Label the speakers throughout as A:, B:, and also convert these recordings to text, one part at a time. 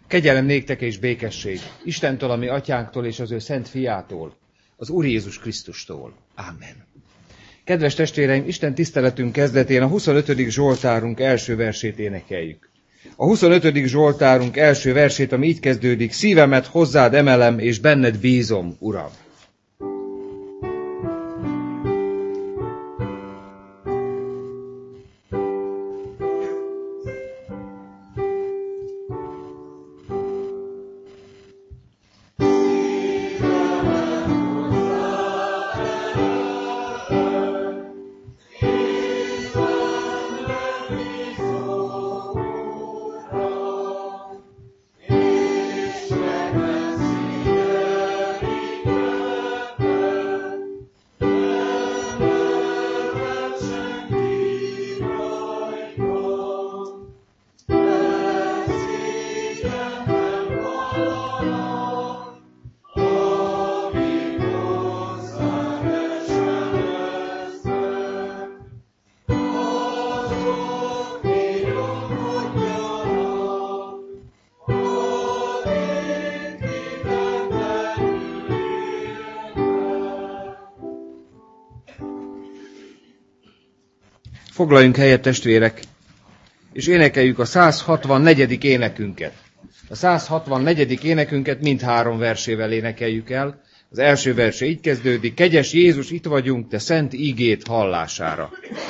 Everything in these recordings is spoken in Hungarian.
A: Kegyelem néktek és békesség Istentől, a mi atyánktól és az ő szent fiától, az Úr Jézus Krisztustól. Amen. Kedves testvéreim, Isten tiszteletünk kezdetén a 25. Zsoltárunk első versét énekeljük. A 25. Zsoltárunk első versét, ami így kezdődik: szívemet hozzád emelem, és benned bízom, Uram. Foglaljunk helyet, testvérek, és énekeljük a 164. énekünket. A 164. énekünket mindhárom versével énekeljük el. Az első verse így kezdődik: kegyes Jézus, itt vagyunk, te szent ígét hallására.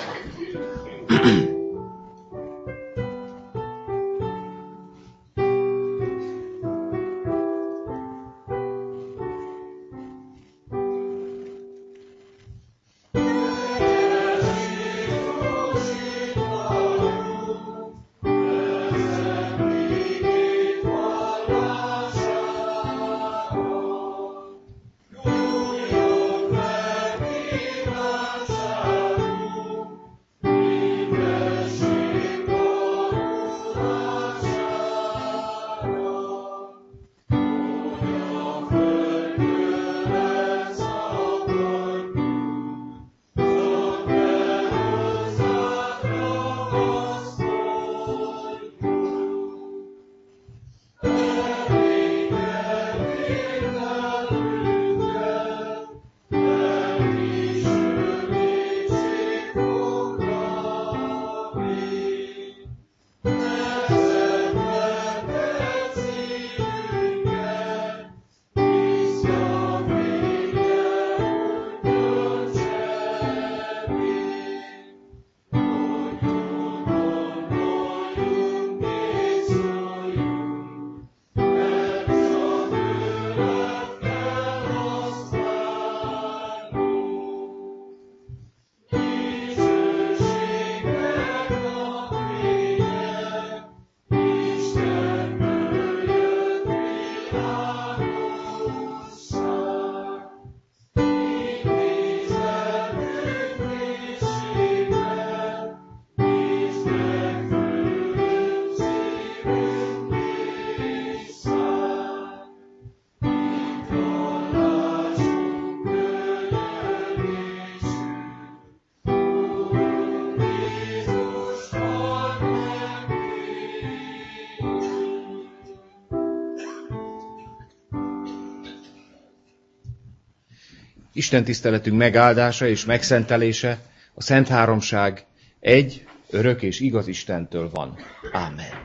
A: Isten tiszteletünk megáldása és megszentelése a Szent Háromság egy, örök és igaz Istentől van. Ámen.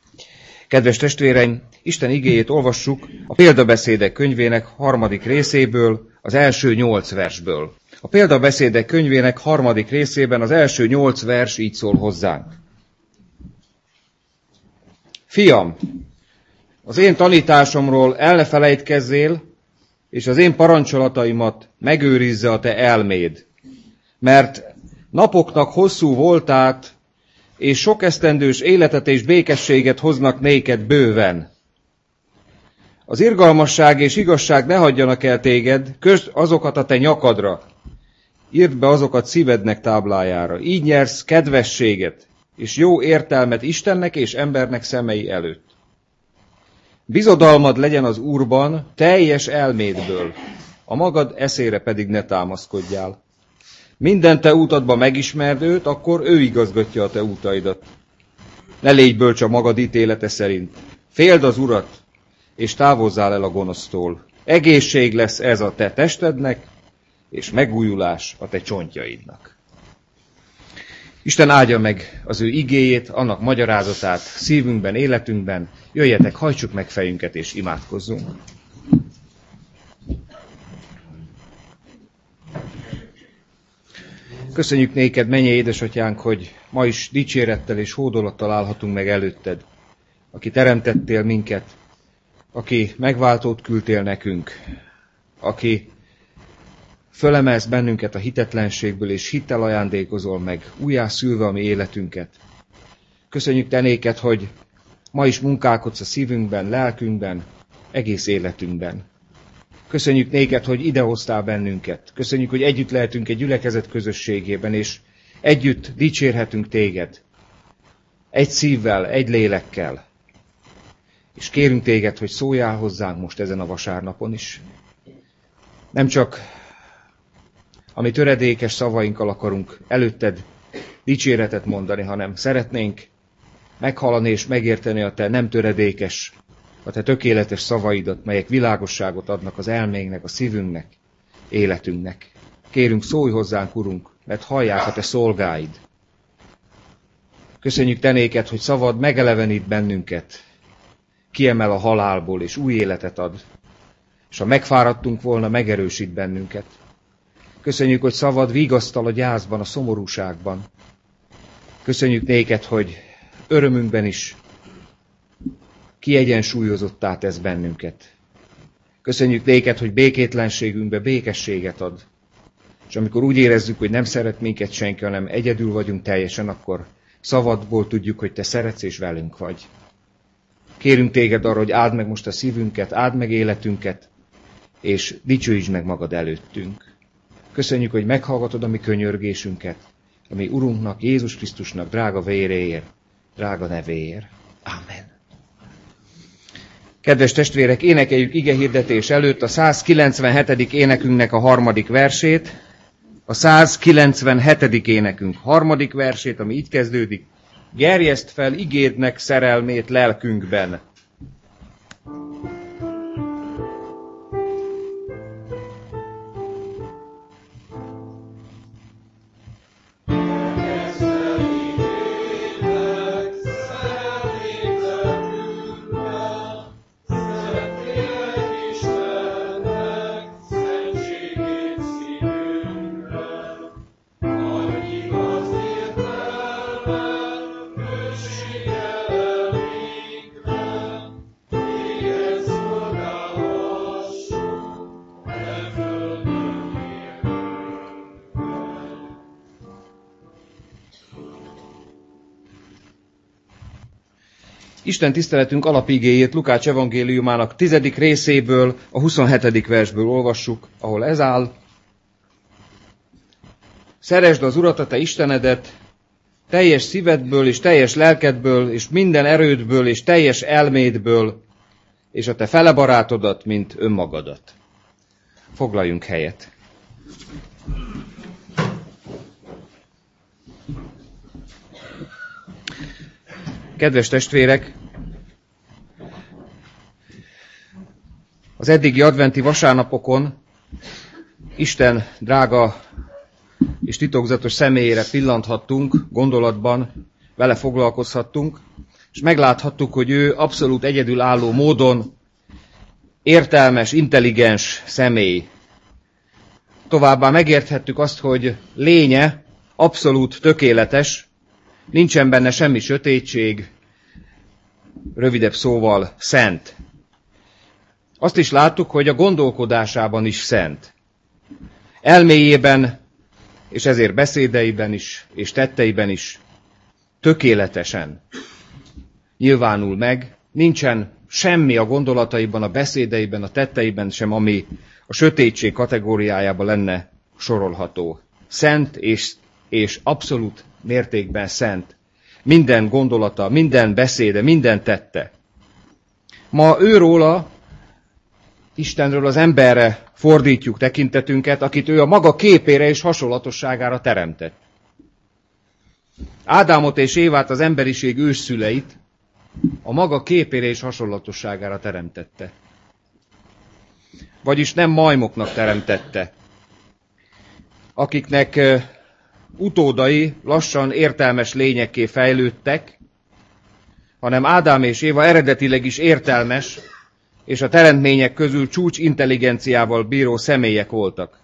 A: Kedves testvéreim, Isten igéjét olvassuk a Példabeszédek könyvének 3. részéből, az első 8 versből. A Példabeszédek könyvének 3. részében az első 8 vers így szól hozzánk. Fiam, az én tanításomról el ne felejtkezzél, és az én parancsolataimat megőrizze a te elméd, mert napoknak hosszú voltát, és sok esztendős életet és békességet hoznak néked bőven. Az irgalmasság és igazság ne hagyjanak el téged, kösd azokat a te nyakadra, írd be azokat szívednek táblájára. Így nyersz kedvességet és jó értelmet Istennek és embernek szemei előtt. Bizodalmad legyen az Úrban teljes elmédből, a magad eszére pedig ne támaszkodjál. Minden te útadban megismerd őt, akkor ő igazgatja a te útaidat. Ne légy bölcs a magad ítélete szerint, Féld az Urat, és távozzál el a gonosztól. Egészség lesz ez a te testednek, és megújulás a te csontjaidnak. Isten áldja meg az ő igéjét, annak magyarázatát szívünkben, életünkben. Jöjjetek, hajtsuk meg fejünket, és imádkozzunk. Köszönjük néked, mennyei édesatyánk, hogy ma is dicsérettel és hódolattal állhatunk meg előtted, aki teremtettél minket, aki megváltót küldtél nekünk, aki fölemelsz bennünket a hitetlenségből, és hittel ajándékozol meg, újjászülve a mi életünket. Köszönjük te néked, hogy ma is munkálkodsz a szívünkben, lelkünkben, egész életünkben. Köszönjük néked, hogy idehoztál bennünket. Köszönjük, hogy együtt lehetünk egy gyülekezet közösségében, és együtt dicsérhetünk téged. Egy szívvel, egy lélekkel. És kérünk téged, hogy szóljál hozzánk most ezen a vasárnapon is. Nem csak a mi töredékes szavainkkal akarunk előtted dicséretet mondani, hanem szeretnénk meghallani és megérteni a te nem töredékes, a te tökéletes szavaidat, melyek világosságot adnak az elménknek, a szívünknek, életünknek. Kérünk, szólj hozzánk, Urunk, mert hallják a te szolgáid. Köszönjük te néked, hogy szavad megelevenít bennünket, kiemel a halálból, és új életet ad. És ha megfáradtunk volna, megerősít bennünket. Köszönjük, hogy szavad vigasztal a gyászban, a szomorúságban. Köszönjük néked, hogy örömünkben is kiegyensúlyozottá tesz bennünket. Köszönjük néked, hogy békétlenségünkbe békességet ad. És amikor úgy érezzük, hogy nem szeret minket senki, hanem egyedül vagyunk teljesen, akkor szavadból tudjuk, hogy te szeretsz és velünk vagy. Kérünk téged arra, hogy áld meg most a szívünket, áld meg életünket, és dicsőítsd meg magad előttünk. Köszönjük, hogy meghallgatod a mi könyörgésünket, a mi Urunknak, Jézus Krisztusnak drága véréért, drága nevéért. Amen. Kedves testvérek, énekeljük igehirdetés előtt a 197. énekünknek a 3. versét. A 197. énekünk 3. versét, ami így kezdődik. Gerjeszd fel igédnek szerelmét lelkünkben. Isten tiszteletünk alapigéjét Lukács evangéliumának 10. részéből, a 27. versből olvassuk, ahol ez áll. Szeresd az Urat, a te Istenedet, teljes szívedből és teljes lelkedből, és minden erődből és teljes elmédből, és a te fele barátodat, mint önmagadat. Foglaljunk helyet. Kedves testvérek, az eddigi adventi vasárnapokon Isten drága és titokzatos személyére pillanthattunk, gondolatban vele foglalkozhattunk, és megláthattuk, hogy ő abszolút egyedülálló módon értelmes, intelligens személy. Továbbá megérthettük azt, hogy lénye abszolút tökéletes, nincsen benne semmi sötétség, rövidebb szóval szent. Azt is láttuk, hogy a gondolkodásában is szent. Elméjében, és ezért beszédeiben is, és tetteiben is tökéletesen nyilvánul meg. Nincsen semmi a gondolataiban, a beszédeiben, a tetteiben sem, ami a sötétség kategóriájába lenne sorolható. Szent és abszolút mértékben szent. Minden gondolata, minden beszéde, minden tette. Ma őróla, Istenről az emberre fordítjuk tekintetünket, akit ő a maga képére és hasonlatosságára teremtett. Ádámot és Évát, az emberiség ősszüleit, a maga képére és hasonlatosságára teremtette. Vagyis nem majmoknak teremtette, akiknek utódai lassan értelmes lényekké fejlődtek, hanem Ádám és Éva eredetileg is értelmes, és a teremtmények közül csúcs intelligenciával bíró személyek voltak.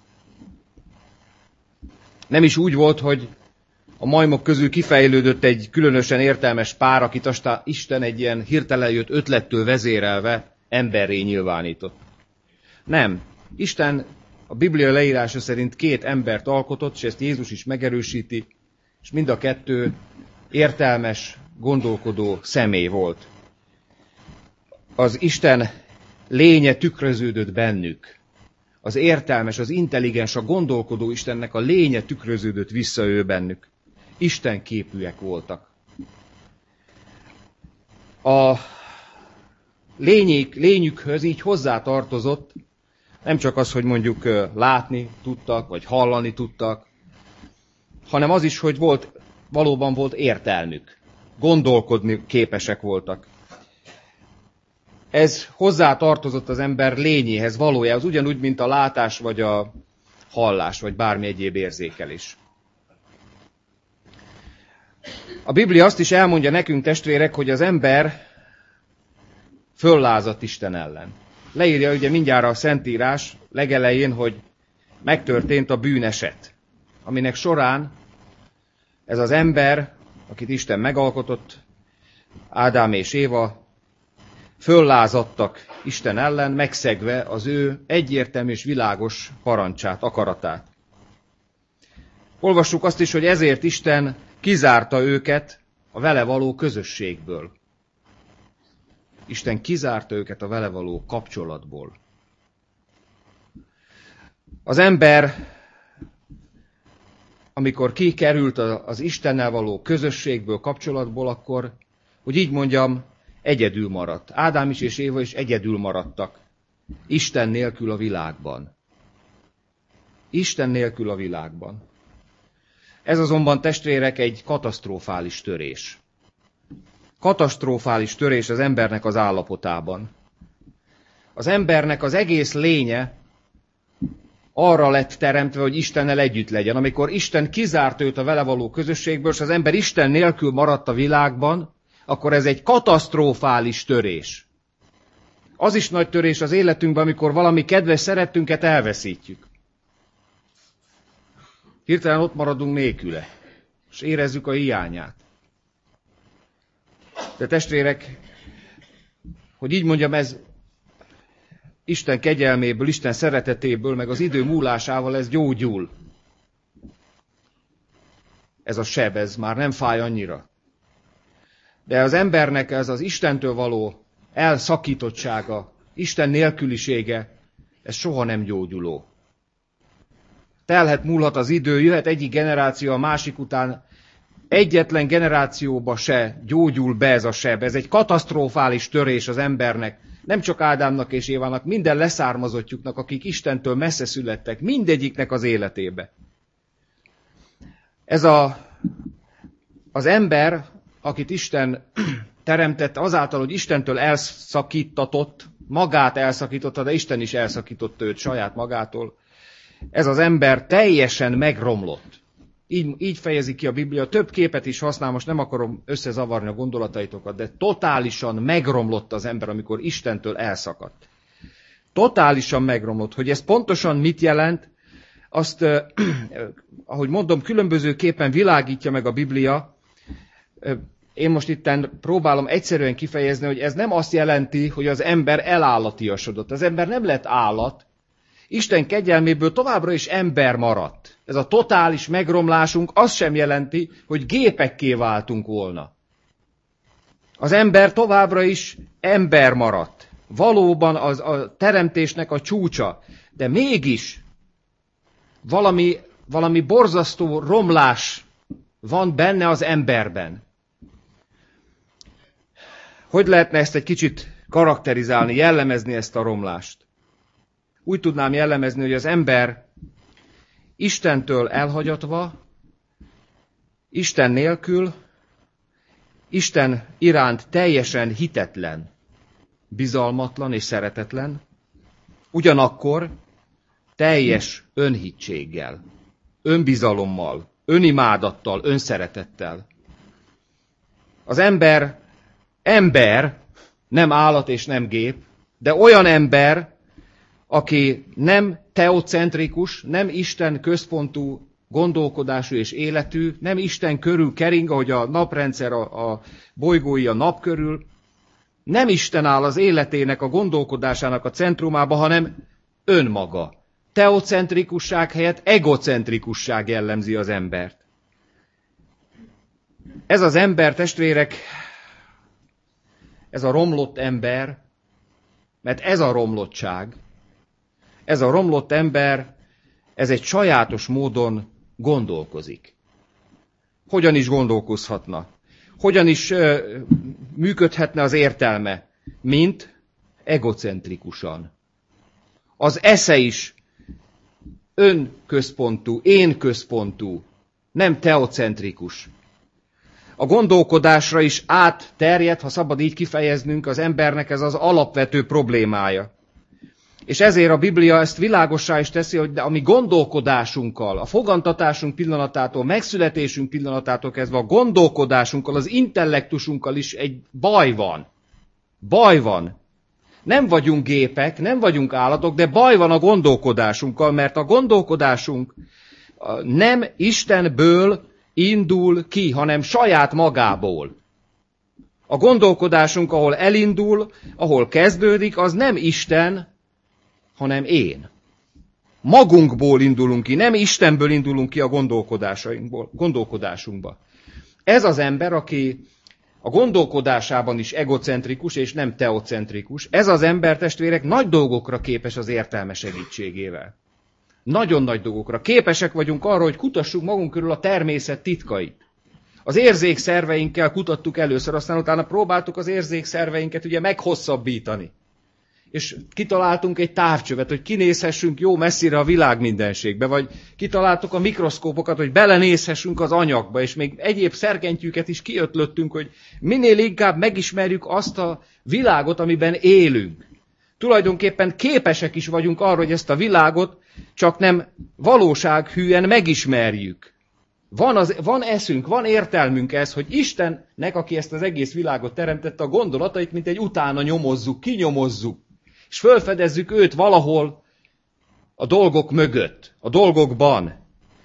A: Nem is úgy volt, hogy a majmok közül kifejlődött egy különösen értelmes pár, akit aztán Isten egy ilyen hirtelen jött ötlettől vezérelve emberré nyilvánított. Nem. Isten a Biblia leírása szerint 2 embert alkotott, és ezt Jézus is megerősíti, és mind a 2 értelmes, gondolkodó személy volt. Az Isten lénye tükröződött bennük. Az értelmes, az intelligens, a gondolkodó Istennek a lénye tükröződött vissza ő bennük. Isten képűek voltak. A lényükhöz így hozzátartozott nem csak az, hogy mondjuk látni tudtak, vagy hallani tudtak, hanem az is, hogy valóban volt értelmük. Gondolkodni képesek voltak. Ez hozzátartozott az ember lényéhez, valójához, ugyanúgy, mint a látás, vagy a hallás, vagy bármi egyéb érzékelés. A Biblia azt is elmondja nekünk, testvérek, hogy az ember föllázadt Isten ellen. Leírja ugye mindjárt a Szentírás legelején, hogy megtörtént a bűneset, aminek során ez az ember, akit Isten megalkotott, Ádám és Éva, föllázadtak Isten ellen, megszegve az ő egyértelmű és világos parancsát, akaratát. Olvassuk azt is, hogy ezért Isten kizárta őket a vele való közösségből. Isten kizárta őket a vele való kapcsolatból. Az ember, amikor kikerült az Istennel való közösségből, kapcsolatból, akkor, hogy így mondjam, egyedül maradt. Ádám is és Éva is egyedül maradtak. Isten nélkül a világban. Isten nélkül a világban. Ez azonban, testvérek, egy katasztrofális törés. Katasztrofális törés az embernek az állapotában. Az embernek az egész lénye arra lett teremtve, hogy Istennel együtt legyen. Amikor Isten kizárt őt a vele való közösségből, és az ember Isten nélkül maradt a világban, akkor ez egy katasztrofális törés. Az is nagy törés az életünkben, amikor valami kedves szerettünket elveszítjük. Hirtelen ott maradunk nélküle, és érezzük a hiányát. De testvérek, hogy így mondjam, ez Isten kegyelméből, Isten szeretetéből, meg az idő múlásával ez gyógyul. Ez a seb, ez már nem fáj annyira. De az embernek ez az Istentől való elszakítottsága, Isten nélkülisége, ez soha nem gyógyuló. Telhet, múlhat az idő, jöhet egyik generáció a másik után, egyetlen generációba se gyógyul be ez a seb. Ez egy katasztrofális törés az embernek, nem csak Ádámnak és Évának, minden leszármazottjuknak, akik Istentől messze születtek, mindegyiknek az életébe. Ez az ember, akit Isten teremtett, azáltal, hogy Istentől elszakítatott, magát elszakította, de Isten is elszakította őt saját magától, ez az ember teljesen megromlott. Így fejezi ki a Biblia. Több képet is használ, most nem akarom összezavarni a gondolataitokat, de totálisan megromlott az ember, amikor Istentől elszakadt. Totálisan megromlott. Hogy ez pontosan mit jelent, azt, ahogy mondom, különbözőképpen világítja meg a Biblia. Én most itten próbálom egyszerűen kifejezni, hogy ez nem azt jelenti, hogy az ember elállatiasodott. Az ember nem lett állat, Isten kegyelméből továbbra is ember maradt. Ez a totális megromlásunk azt sem jelenti, hogy gépekké váltunk volna. Az ember továbbra is ember maradt. Valóban az a teremtésnek a csúcsa, de mégis valami borzasztó romlás van benne az emberben. Hogy lehetne ezt egy kicsit karakterizálni, jellemezni ezt a romlást? Úgy tudnám jellemezni, hogy az ember Istentől elhagyatva, Isten nélkül Isten iránt teljesen hitetlen, bizalmatlan és szeretetlen, ugyanakkor teljes önhitséggel, önbizalommal, önimádattal, önszeretettel. Az ember, nem állat és nem gép, de olyan ember, aki nem teocentrikus, nem Isten központú gondolkodású és életű, nem Isten körül kering, ahogy a naprendszer, a bolygói a nap körül, nem Isten áll az életének, a gondolkodásának a centrumába, hanem önmaga. Teocentrikusság helyett egocentrikusság jellemzi az embert. Ez az ember, testvérek, ez a romlott ember, mert ez a romlottság, ez a romlott ember, ez egy sajátos módon gondolkozik. Hogyan is gondolkozhatna? Hogyan is működhetne az értelme? Mint egocentrikusan. Az esze is önközpontú, énközpontú, nem teocentrikus. A gondolkodásra is átterjed, ha szabad így kifejeznünk, az embernek ez az alapvető problémája. És ezért a Biblia ezt világossá is teszi, hogy a mi gondolkodásunkkal, a fogantatásunk pillanatától, megszületésünk pillanatától kezdve a gondolkodásunkkal, az intellektusunkkal is egy baj van. Baj van. Nem vagyunk gépek, nem vagyunk állatok, de baj van a gondolkodásunkkal, mert a gondolkodásunk nem Istenből indul ki, hanem saját magából. A gondolkodásunk, ahol elindul, ahol kezdődik, az nem Isten, hanem én. Magunkból indulunk ki, nem Istenből indulunk ki a gondolkodásunkba. Ez az ember, aki a gondolkodásában is egocentrikus és nem teocentrikus, ez az ember, testvérek, nagy dolgokra képes az értelme segítségével. Nagyon nagy dolgokra. Képesek vagyunk arra, hogy kutassuk magunk körül a természet titkait. Az érzékszerveinkkel kutattuk először, aztán utána próbáltuk az érzékszerveinket ugye meghosszabbítani. És kitaláltunk egy távcsövet, hogy kinézhessünk jó messzire a világ mindenségbe, vagy kitaláltuk a mikroszkópokat, hogy belenézhessünk az anyagba, és még egyéb szerkentyűket is kiötlöttünk, hogy minél inkább megismerjük azt a világot, amiben élünk. Tulajdonképpen képesek is vagyunk arra, hogy ezt a világot csak nem valósághűen megismerjük. Van eszünk, van értelmünk ez, hogy Istennek, aki ezt az egész világot teremtette, a gondolatait, mint egy utána nyomozzuk, kinyomozzuk, és fölfedezzük őt valahol a dolgok mögött, a dolgokban.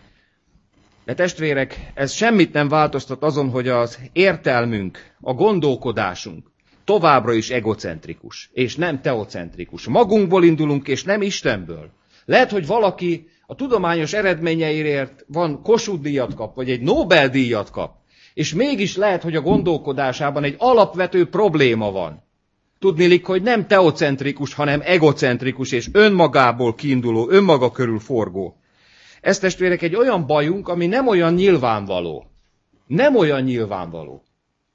A: De testvérek, ez semmit nem változtat azon, hogy az értelmünk, a gondolkodásunk továbbra is egocentrikus, és nem teocentrikus. Magunkból indulunk, és nem Istenből. Lehet, hogy valaki a tudományos eredményeiért van Kossuth-díjat kap, vagy egy Nobel-díjat kap, és mégis lehet, hogy a gondolkodásában egy alapvető probléma van. Tudniillik, hogy nem teocentrikus, hanem egocentrikus, és önmagából kiinduló, önmaga körül forgó. Ez, testvérek, egy olyan bajunk, ami nem olyan nyilvánvaló. Nem olyan nyilvánvaló.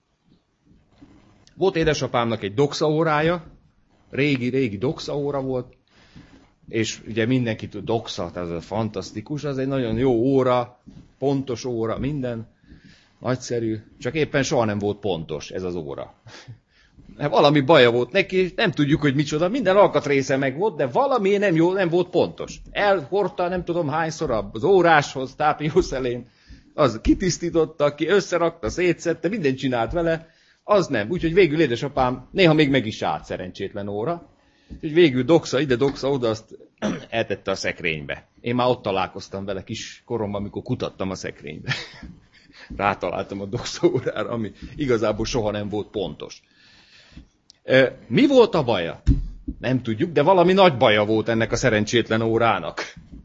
A: Volt édesapámnak egy doxaórája, régi doxaóra volt, és ugye mindenki tud, doxa, tehát ez fantasztikus, az egy nagyon jó óra, pontos óra, minden, nagyszerű, csak éppen soha nem volt pontos ez az óra. Valami baja volt neki, nem tudjuk, hogy micsoda, minden alkatrésze meg volt, de valami nem volt pontos. Elhordta nem tudom hányszor az óráshoz, tápjószelén, az kitisztította, ki összerakta, szétszedte, mindent csinált vele, az nem. Úgyhogy végül édesapám néha még meg is állt, szerencsétlen óra. Úgyhogy végül doxa ide, doxa oda, azt eltette a szekrénybe. Én már ott találkoztam vele kis koromban, amikor kutattam a szekrénybe. Rátaláltam a doxa órára, ami igazából soha nem volt pontos. Mi volt a baja? Nem tudjuk, de valami nagy baja volt ennek a szerencsétlen órának.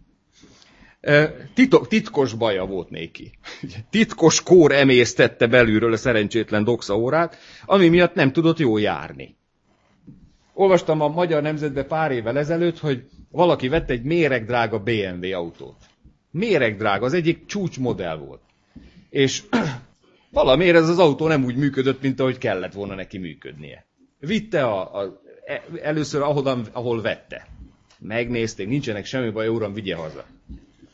A: Titkos baja volt néki. Titkos kór emésztette belülről a szerencsétlen doxa órát, ami miatt nem tudott jól járni. Olvastam a Magyar Nemzetben pár évvel ezelőtt, hogy valaki vett egy méregdrága BMW autót. Méregdrága, az egyik csúcsmodell volt. És valamiért ez az autó nem úgy működött, mint ahogy kellett volna neki működnie. Vitte először ahol vette. Megnézték, nincsenek semmi baj, uram, vigye haza.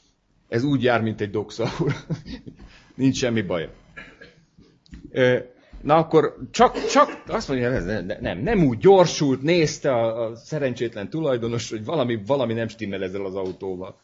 A: Ez úgy jár, mint egy doxa, uram. Nincs semmi baja. Na akkor csak azt mondja, nem úgy gyorsult, nézte a szerencsétlen tulajdonos, hogy valami nem stimmel ezzel az autóval.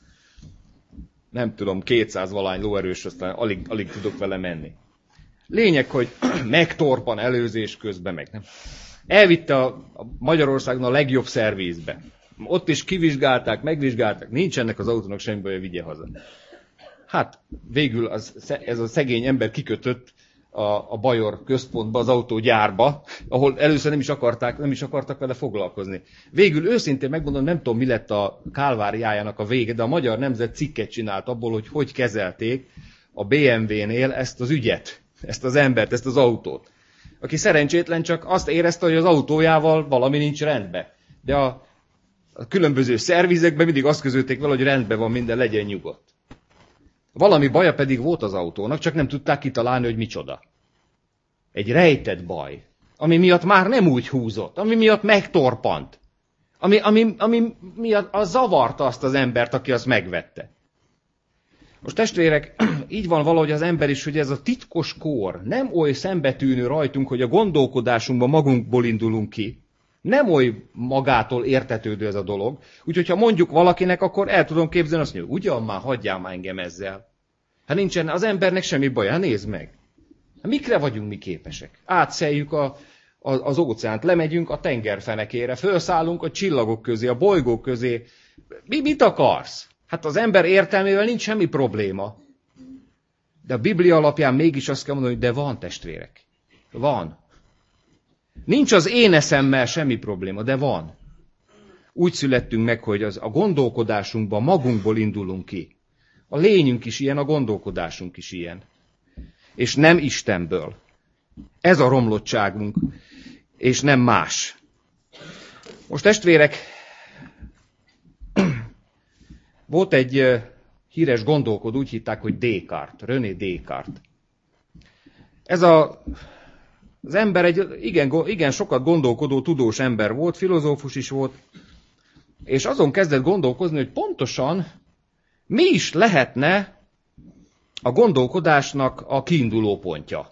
A: Nem tudom, 200 valány lóerős, aztán alig tudok vele menni. Lényeg, hogy megtorpan előzés közben, meg nem. Elvitte a Magyarországon a legjobb szervízbe. Ott is kivizsgálták, megvizsgálták, nincs ennek az autónak semmi baja, vigye haza. Hát végül ez a szegény ember kikötött a Bajor központba, az autógyárba, ahol először nem is akartak vele foglalkozni. Végül őszintén megmondom, nem tudom, mi lett a kálváriájának a vége, de a Magyar Nemzet cikket csinált abból, hogy kezelték a BMW-nél ezt az ügyet, ezt az embert, ezt az autót. Aki szerencsétlen csak azt érezte, hogy az autójával valami nincs rendben. De a különböző szervizekben mindig azt közölték vele, hogy rendben van minden, legyen nyugodt. Valami baja pedig volt az autónak, csak nem tudták kitalálni, hogy micsoda. Egy rejtett baj, ami miatt már nem úgy húzott, ami miatt megtorpant, ami miatt az zavarta azt az embert, aki azt megvette. Most testvérek, így van valahogy az ember is, hogy ez a titkos kór nem oly szembetűnő rajtunk, hogy a gondolkodásunkban magunkból indulunk ki. Nem oly magától értetődő ez a dolog. Úgyhogy ha mondjuk valakinek, akkor el tudom képzelni azt, hogy ugyan már hagyjál már engem ezzel. Hát nincsen az embernek semmi baj, hát nézd meg. Hát mikre vagyunk mi képesek? Átszeljük az óceánt, lemegyünk a tengerfenekére, felszállunk a csillagok közé, a bolygók közé. Mit akarsz? Hát az ember értelmével nincs semmi probléma. De a Biblia alapján mégis azt kell mondani, hogy de van, testvérek. Van. Nincs az én eszemmel semmi probléma, de van. Úgy születtünk meg, hogy a gondolkodásunkban magunkból indulunk ki. A lényünk is ilyen, a gondolkodásunk is ilyen. És nem Istenből. Ez a romlottságunk, és nem más. Most testvérek, volt egy híres gondolkodó, úgy hitták, hogy Descartes, René Descartes. Ez az ember egy igen sokat gondolkodó, tudós ember volt, filozófus is volt, és azon kezdett gondolkozni, hogy pontosan mi is lehetne a gondolkodásnak a kiinduló pontja.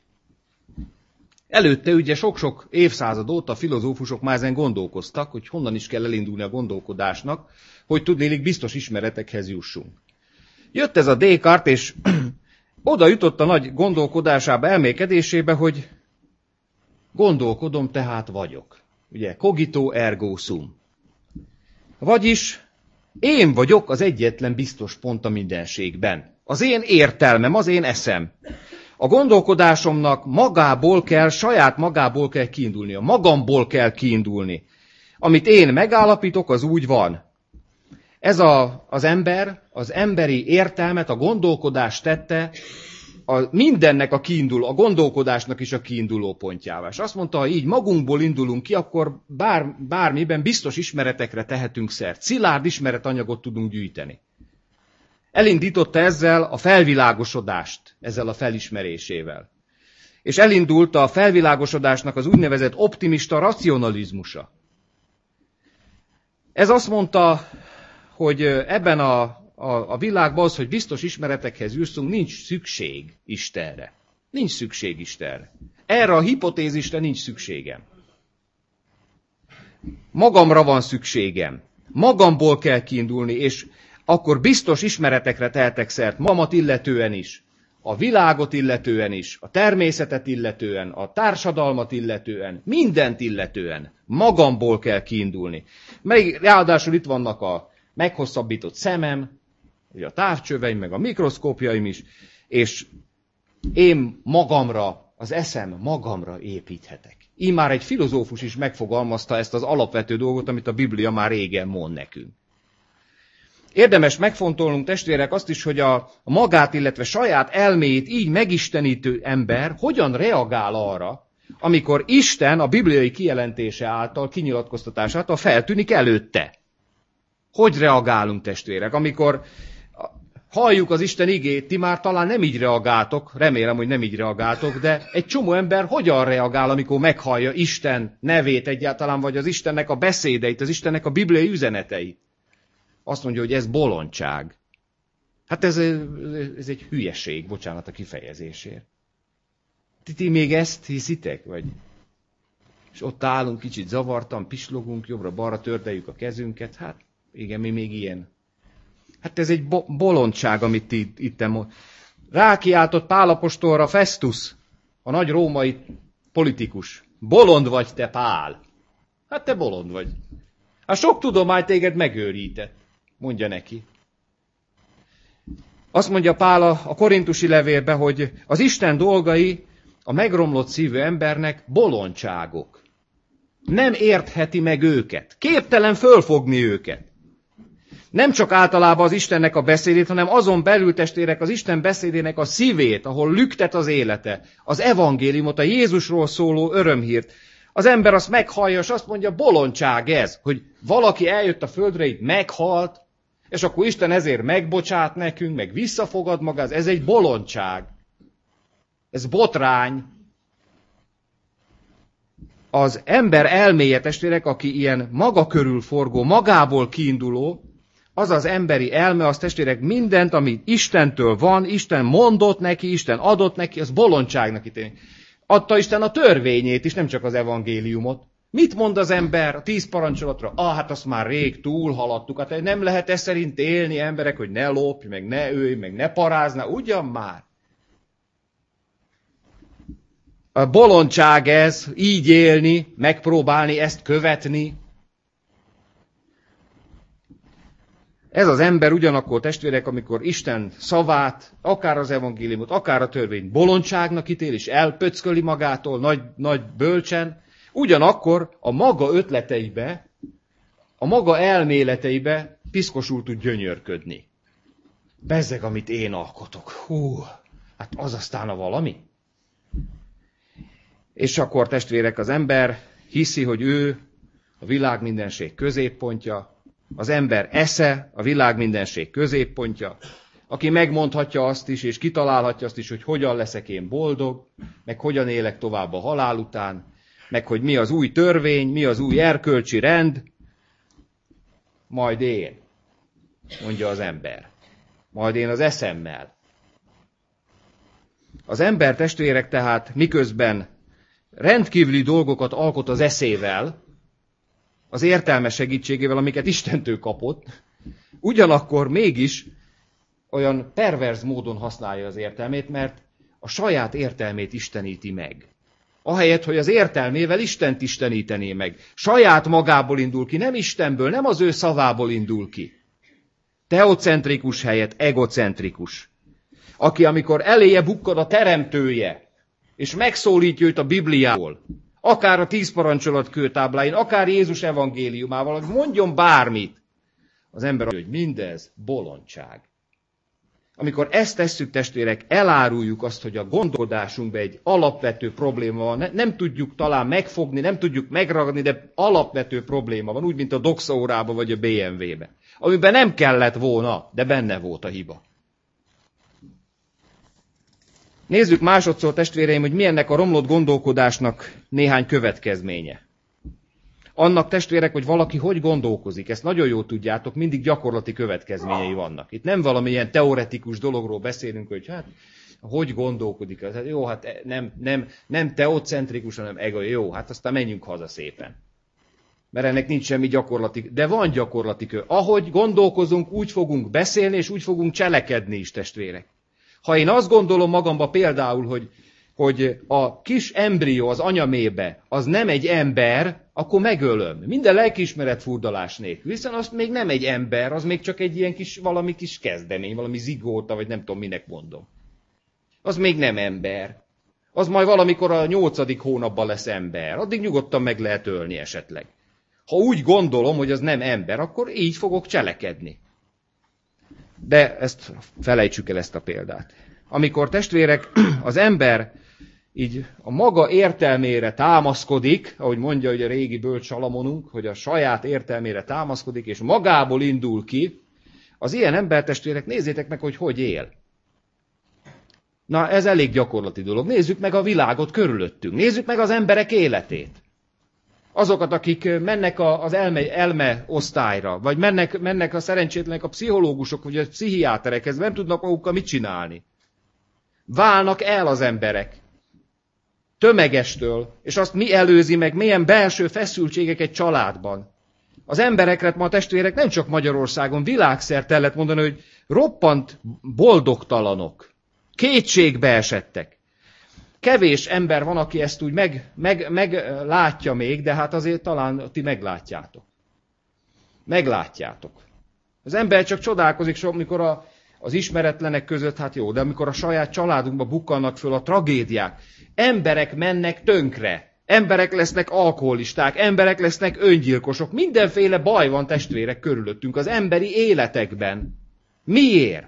A: Előtte ugye sok-sok évszázad óta a filozófusok már ezen gondolkoztak, hogy honnan is kell elindulni a gondolkodásnak, hogy tudnélik biztos ismeretekhez jussunk. Jött ez a Descartes, és oda jutott a nagy gondolkodásába, elmélkedésébe, hogy gondolkodom, tehát vagyok. Ugye, cogito ergo sum. Vagyis én vagyok az egyetlen biztos pont a mindenségben. Az én értelmem, az én eszem. A gondolkodásomnak saját magából kell kiindulnia, magamból kell kiindulni. Amit én megállapítok, az úgy van. Ez az ember, az emberi értelmet, a gondolkodást tette mindennek a gondolkodásnak is a kiinduló pontjává. És azt mondta, ha így magunkból indulunk ki, akkor bármiben biztos ismeretekre tehetünk szert. Szilárd ismeretanyagot tudunk gyűjteni. Elindította ezzel a felvilágosodást, ezzel a felismerésével. És elindult a felvilágosodásnak az úgynevezett optimista racionalizmusa. Ez azt mondta, hogy ebben a világban az, hogy biztos ismeretekhez jussunk, nincs szükség Istenre. Nincs szükség Istenre. Erre a hipotézisre nincs szükségem. Magamra van szükségem. Magamból kell kiindulni, és akkor biztos ismeretekre tehetek szert, magamat illetően is, a világot illetően is, a természetet illetően, a társadalmat illetően, mindent illetően. Magamból kell kiindulni. Ráadásul itt vannak a meghosszabbított szemem, ugye a távcsöveim, meg a mikroszkópjaim is, és én magamra, az eszem magamra építhetek. Így már egy filozófus is megfogalmazta ezt az alapvető dolgot, amit a Biblia már régen mond nekünk. Érdemes megfontolnunk, testvérek, azt is, hogy a magát, illetve saját elméjét így megistenítő ember hogyan reagál arra, amikor Isten a bibliai kijelentése által, kinyilatkoztatása által feltűnik előtte. Hogy reagálunk, testvérek? Amikor halljuk az Isten igét, ti már talán nem így reagáltok, remélem, hogy nem így reagáltok, de egy csomó ember hogyan reagál, amikor meghallja Isten nevét egyáltalán, vagy az Istennek a beszédeit, az Istennek a bibliai üzeneteit? Azt mondja, hogy ez bolondság. Hát ez egy hülyeség, bocsánat a kifejezésért. Ti még ezt hiszitek? Vagy? És ott állunk, kicsit zavartan, pislogunk, jobbra-balra tördeljük a kezünket. Hát igen, mi még ilyen. Hát ez egy bolondság, amit itt rákiáltott Pál apostolra Festus, a nagy római politikus. Bolond vagy te, Pál. Hát te bolond vagy. A sok tudomány téged megőrített, mondja neki. Azt mondja Pál a korintusi levélbe, hogy az Isten dolgai a megromlott szívű embernek bolondságok. Nem értheti meg őket. Képtelen fölfogni őket. Nem csak általában az Istennek a beszédét, hanem azon belül, testvérek, az Isten beszédének a szívét, ahol lüktet az élete, az evangéliumot, a Jézusról szóló örömhírt. Az ember azt meghallja, és azt mondja, bolondság ez, hogy valaki eljött a földre, itt meghalt, és akkor Isten ezért megbocsát nekünk, meg visszafogad magát. Ez egy bolondság. Ez botrány. Az ember elméje, testvérek, aki ilyen maga körül forgó, magából kiinduló, az az emberi elme, az testvérek mindent, ami Istentől van, Isten mondott neki, Isten adott neki, az bolondságnak ítéli. Adta Isten a törvényét is, nem csak az evangéliumot. Mit mond az ember a 10 parancsolatra? Hát azt már rég túlhaladtuk, hát nem lehet ez szerint élni, emberek, hogy ne lopj, meg ne ölj, meg ne parázna, ugyan már. A bolondság ez, így élni, megpróbálni ezt követni. Ez az ember ugyanakkor, testvérek, amikor Isten szavát, akár az evangéliumot, akár a törvényt bolondságnak ítél, és elpöcköli magától nagy bölcsen, ugyanakkor a maga ötleteibe, a maga elméleteibe piszkosul tud gyönyörködni. Bezzeg, amit én alkotok. Hát az aztán a valami. És akkor, testvérek, az ember hiszi, hogy ő a világ mindenség középpontja, az ember esze a világ mindenség középpontja, aki megmondhatja azt is, és kitalálhatja azt is, hogy hogyan leszek én boldog, meg hogyan élek tovább a halál után, meg hogy mi az új törvény, mi az új erkölcsi rend, majd én, mondja az ember. Majd én az eszemmel. Az ember, testvérek, tehát miközben rendkívüli dolgokat alkot az eszével, az értelme segítségével, amiket Istentől kapott, ugyanakkor mégis olyan perverz módon használja az értelmét, mert a saját értelmét isteníti meg. Ahelyett, hogy az értelmével Istent istenítené meg. Saját magából indul ki, nem Istenből, nem az ő szavából indul ki. Teocentrikus helyett egocentrikus. Aki amikor eléje bukkad a teremtője, és megszólítja őt a Bibliából, akár a 10 parancsolat kőtábláin, akár Jézus evangéliumával, mondjon bármit, az ember mondja, hogy mindez bolondság. Amikor ezt tesszük, testvérek, eláruljuk azt, hogy a gondolkodásunkban egy alapvető probléma van. Nem tudjuk talán megfogni, nem tudjuk megragadni, de alapvető probléma van, úgy, mint a doxaórában vagy a BMW-ben. Amiben nem kellett volna, de benne volt a hiba. Nézzük másodszor, testvéreim, hogy mi ennek a romlott gondolkodásnak néhány következménye. Annak, testvérek, hogy valaki hogy gondolkozik, ezt nagyon jól tudjátok, mindig gyakorlati következményei vannak. Itt nem valamilyen teoretikus dologról beszélünk, hogy hát, hogy gondolkodik. Hát, jó, hát nem teocentrikus, hanem ego. Jó, hát aztán menjünk haza szépen. Mert ennek nincs semmi gyakorlati, de van gyakorlati. Ahogy gondolkozunk, úgy fogunk beszélni, és úgy fogunk cselekedni is, testvérek. Ha én azt gondolom magamba például, hogy a kis embrió az anyamébe, az nem egy ember, akkor megölöm. Minden lelkiismeret furdalás nélkül. Hiszen az még nem egy ember, az még csak egy ilyen valami kis kezdemény, valami zigóta, vagy nem tudom, minek mondom. Az még nem ember. Az majd valamikor a 8. hónapban lesz ember. Addig nyugodtan meg lehet ölni esetleg. Ha úgy gondolom, hogy az nem ember, akkor így fogok cselekedni. De ezt felejtsük el, ezt a példát. Amikor, testvérek, az ember így a maga értelmére támaszkodik, ahogy mondja ugye a régi bölcs Salamonunk, hogy a saját értelmére támaszkodik, és magából indul ki, az ilyen embertestvérek, nézzétek meg, hogy él. Na, ez elég gyakorlati dolog. Nézzük meg a világot körülöttünk. Nézzük meg az emberek életét. Azokat, akik mennek az elme osztályra, vagy mennek a szerencsétlenek a pszichológusok, vagy a pszichiáterekhez, nem tudnak magukkal mit csinálni. Válnak el az emberek. tömegestől, és azt mi előzi meg, milyen belső feszültségek egy családban. Az emberekre, ma a testvérek nem csak Magyarországon, világszerte el lehet mondani, hogy roppant boldogtalanok, kétségbe esettek. Kevés ember van, aki ezt úgy meglátja még, de hát azért talán ti meglátjátok. Meglátjátok. Az ember csak csodálkozik, amikor az ismeretlenek között, hát jó, de amikor a saját családunkba bukkannak föl a tragédiák, emberek mennek tönkre, emberek lesznek alkoholisták, emberek lesznek öngyilkosok, mindenféle baj van, testvérek, körülöttünk az emberi életekben. Miért?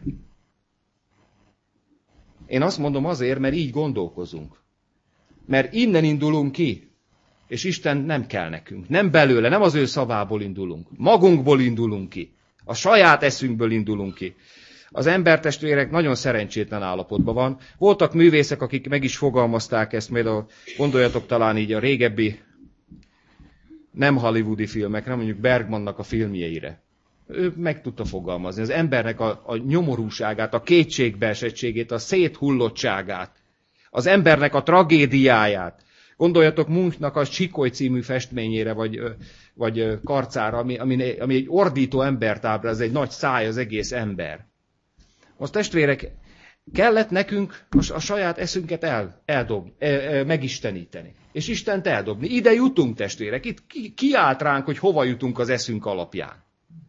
A: Én azt mondom azért, mert így gondolkozunk. Mert innen indulunk ki, és Isten nem kell nekünk. Nem belőle, nem az ő szavából indulunk. Magunkból indulunk ki. A saját eszünkből indulunk ki. Az embertestvérek nagyon szerencsétlen állapotban van. Voltak művészek, akik meg is fogalmazták ezt, például gondoljatok talán így a régebbi nem hollywoodi filmekre, mondjuk Bergmannak a filmjeire. Ő meg tudta fogalmazni az embernek a nyomorúságát, a kétségbeesettségét, a széthullottságát, az embernek a tragédiáját. Gondoljatok Munchnak a Csikoly című festményére, vagy karcára, ami egy ordító embert ábráz, egy nagy száj az egész ember. Most testvérek, kellett nekünk a saját eszünket megisteníteni. És Istent eldobni. Ide jutunk, testvérek. Itt kiállt ránk, hogy hova jutunk az eszünk alapján.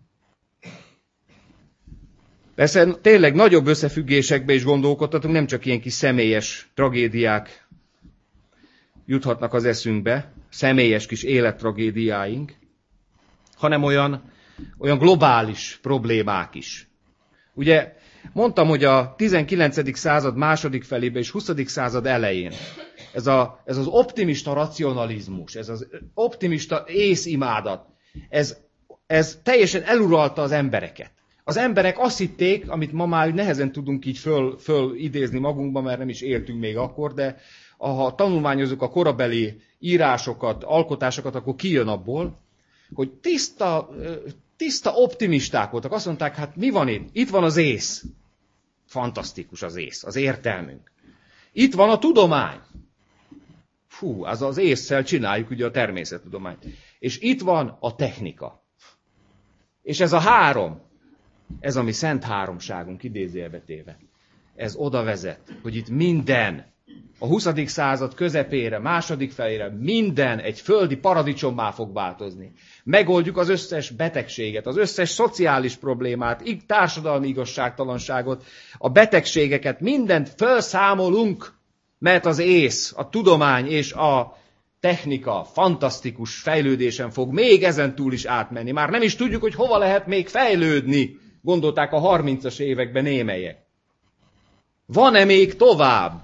A: Persze tényleg nagyobb összefüggésekbe is gondolkodhatunk, nem csak ilyen kis személyes tragédiák juthatnak az eszünkbe, személyes kis élettragédiáink, hanem olyan globális problémák is. Ugye mondtam, hogy a 19. század második felében és 20. század elején ez az optimista racionalizmus, ez az optimista észimádat, ez teljesen eluralta az embereket. Az emberek azt hitték, amit ma már nehezen tudunk így fölidézni magunkba, mert nem is éltünk még akkor, de ha tanulmányozzuk a korabeli írásokat, alkotásokat, akkor kijön abból, hogy tiszta optimisták voltak. Azt mondták, hát mi van itt? Itt van az ész. Fantasztikus az ész, az értelmünk. Itt van a tudomány. Fú, az ésszel csináljuk ugye a természettudományt. És itt van a technika. És ez a három, ez a mi szent háromságunk idézőjelbe téve. Ez oda vezet, hogy itt minden, a 20. század közepére, második felére minden egy földi paradicsommá fog változni. Megoldjuk az összes betegséget, az összes szociális problémát, társadalmi igazságtalanságot, a betegségeket, mindent felszámolunk, mert az ész, a tudomány és a technika fantasztikus fejlődésen fog még ezen túl is átmenni. Már nem is tudjuk, hogy hova lehet még fejlődni, gondolták a 30-as években némelyek. Van-e még tovább?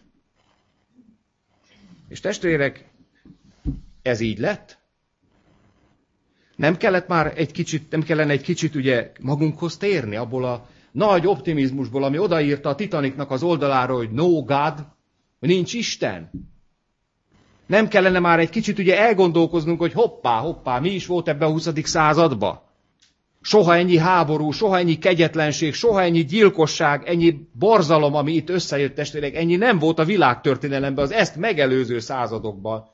A: És testvérek, ez így lett? Nem kellene egy kicsit ugye magunkhoz térni abból a nagy optimizmusból, ami odaírta a Titanicnak az oldaláról, hogy no God, hogy nincs Isten. Nem kellene már egy kicsit ugye elgondolkoznunk, hogy hoppá, mi is volt ebben a 20. században? Soha ennyi háború, soha ennyi kegyetlenség, soha ennyi gyilkosság, ennyi borzalom, ami itt összejött, testvérek, ennyi nem volt a világtörténelemben az ezt megelőző századokban.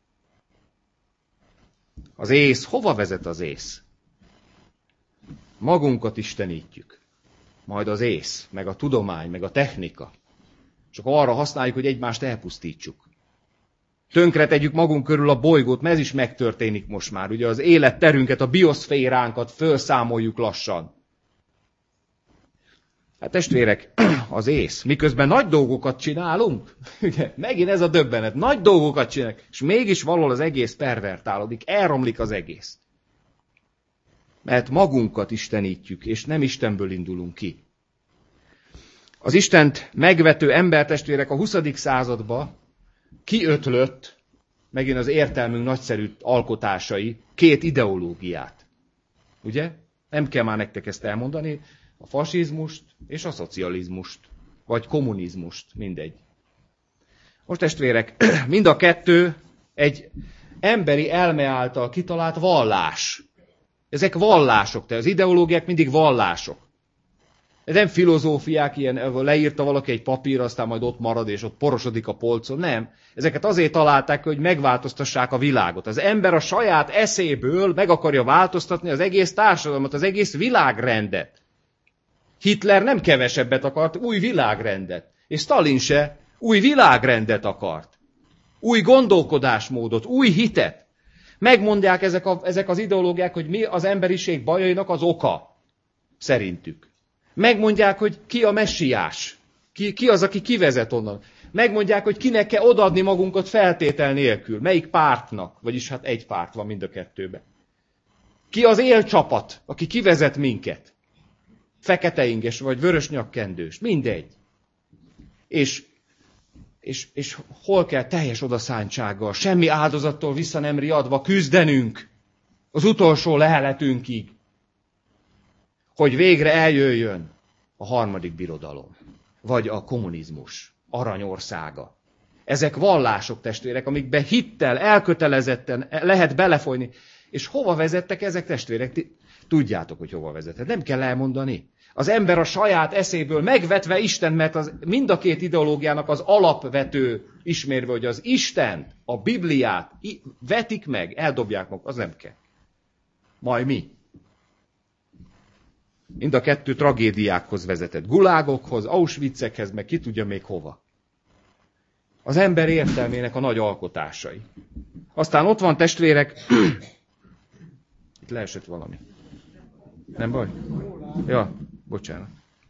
A: Az ész, hova vezet az ész? Magunkat istenítjük. Majd az ész, meg a tudomány, meg a technika. Csak arra használjuk, hogy egymást elpusztítsuk. Tönkre tegyük magunk körül a bolygót, mert ez is megtörténik most már. Ugye az életterünket, a bioszféránkat felszámoljuk lassan. Hát testvérek, az ész. Miközben nagy dolgokat csinálunk, ugye, megint ez a döbbenet, nagy dolgokat csinálunk, és mégis valahol az egész pervertálódik, elromlik az egész. Mert magunkat istenítjük, és nem Istenből indulunk ki. Az Istent megvető embertestvérek a 20. században kiötlött, megint az értelmünk nagyszerű alkotásai, két ideológiát. Ugye? Nem kell már nektek ezt elmondani, a fasizmust és a szocializmust, vagy kommunizmust, mindegy. Most testvérek, mind a kettő egy emberi elme által kitalált vallás. Ezek vallások, tehát az ideológiák mindig vallások. Ez nem filozófiák, ilyen leírta valaki egy papírra, aztán majd ott marad, és ott porosodik a polcon. Nem. Ezeket azért találták, hogy megváltoztassák a világot. Az ember a saját eszéből meg akarja változtatni az egész társadalmat, az egész világrendet. Hitler nem kevesebbet akart, új világrendet. És Stalin se új világrendet akart. Új gondolkodásmódot, új hitet. Megmondják ezek az ideológiák, hogy mi az emberiség bajainak az oka. Szerintük. Megmondják, hogy ki a messiás. Ki az, aki kivezet onnan. Megmondják, hogy kinek kell odaadni magunkat feltétel nélkül. Melyik pártnak. Vagyis hát egy párt van mind a kettőben. Ki az élcsapat, aki kivezet minket. Fekete inges vagy vörös nyakkendős. Mindegy. És hol kell teljes odaszántsággal, semmi áldozattól vissza nem riadva küzdenünk az utolsó leheletünkig, hogy végre eljöjjön a harmadik birodalom, vagy a kommunizmus aranyországa. Ezek vallások, testvérek, amikbe hittel, elkötelezetten lehet belefolyni. És hova vezettek ezek, testvérek? Tudjátok, hogy hova vezettek. Nem kell elmondani. Az ember a saját eszéből megvetve Isten, mert mind a két ideológiának az alapvető ismérve, hogy az Istent, a Bibliát vetik meg, eldobják meg, az nem kell. Majd mi? Mind a kettő tragédiákhoz vezetett. Gulágokhoz, Auschwitzekhez, meg ki tudja még hova. Az ember értelmének a nagy alkotásai. Aztán ott van, testvérek, itt leesett valami. Nem baj? Ja, bocsánat.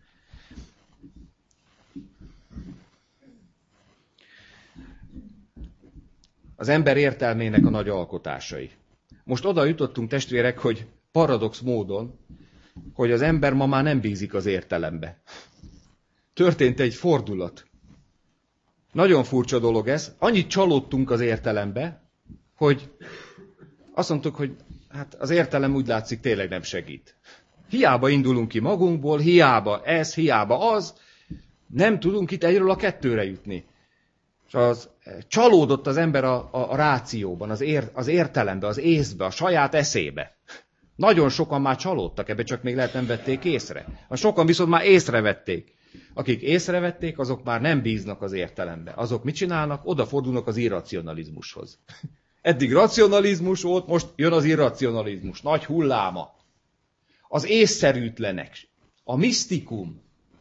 A: Az ember értelmének a nagy alkotásai. Most oda jutottunk, testvérek, hogy paradox módon, hogy az ember ma már nem bízik az értelembe. Történt egy fordulat. Nagyon furcsa dolog ez. Annyit csalódtunk az értelembe, hogy azt mondtuk, hogy hát az értelem úgy látszik tényleg nem segít. Hiába indulunk ki magunkból, hiába ez, hiába az, nem tudunk itt egyről a kettőre jutni. És csalódott az ember a rációban, az értelembe, az észbe, a saját eszébe. Nagyon sokan már csalódtak ebbe, csak még lehet nem vették észre. Sokan viszont már észrevették. Akik észrevették, azok már nem bíznak az értelembe. Azok mit csinálnak? Odafordulnak az irracionalizmushoz. Eddig racionalizmus volt, most jön az irracionalizmus. Nagy hulláma. Az észszerűtlenek. A misztikum.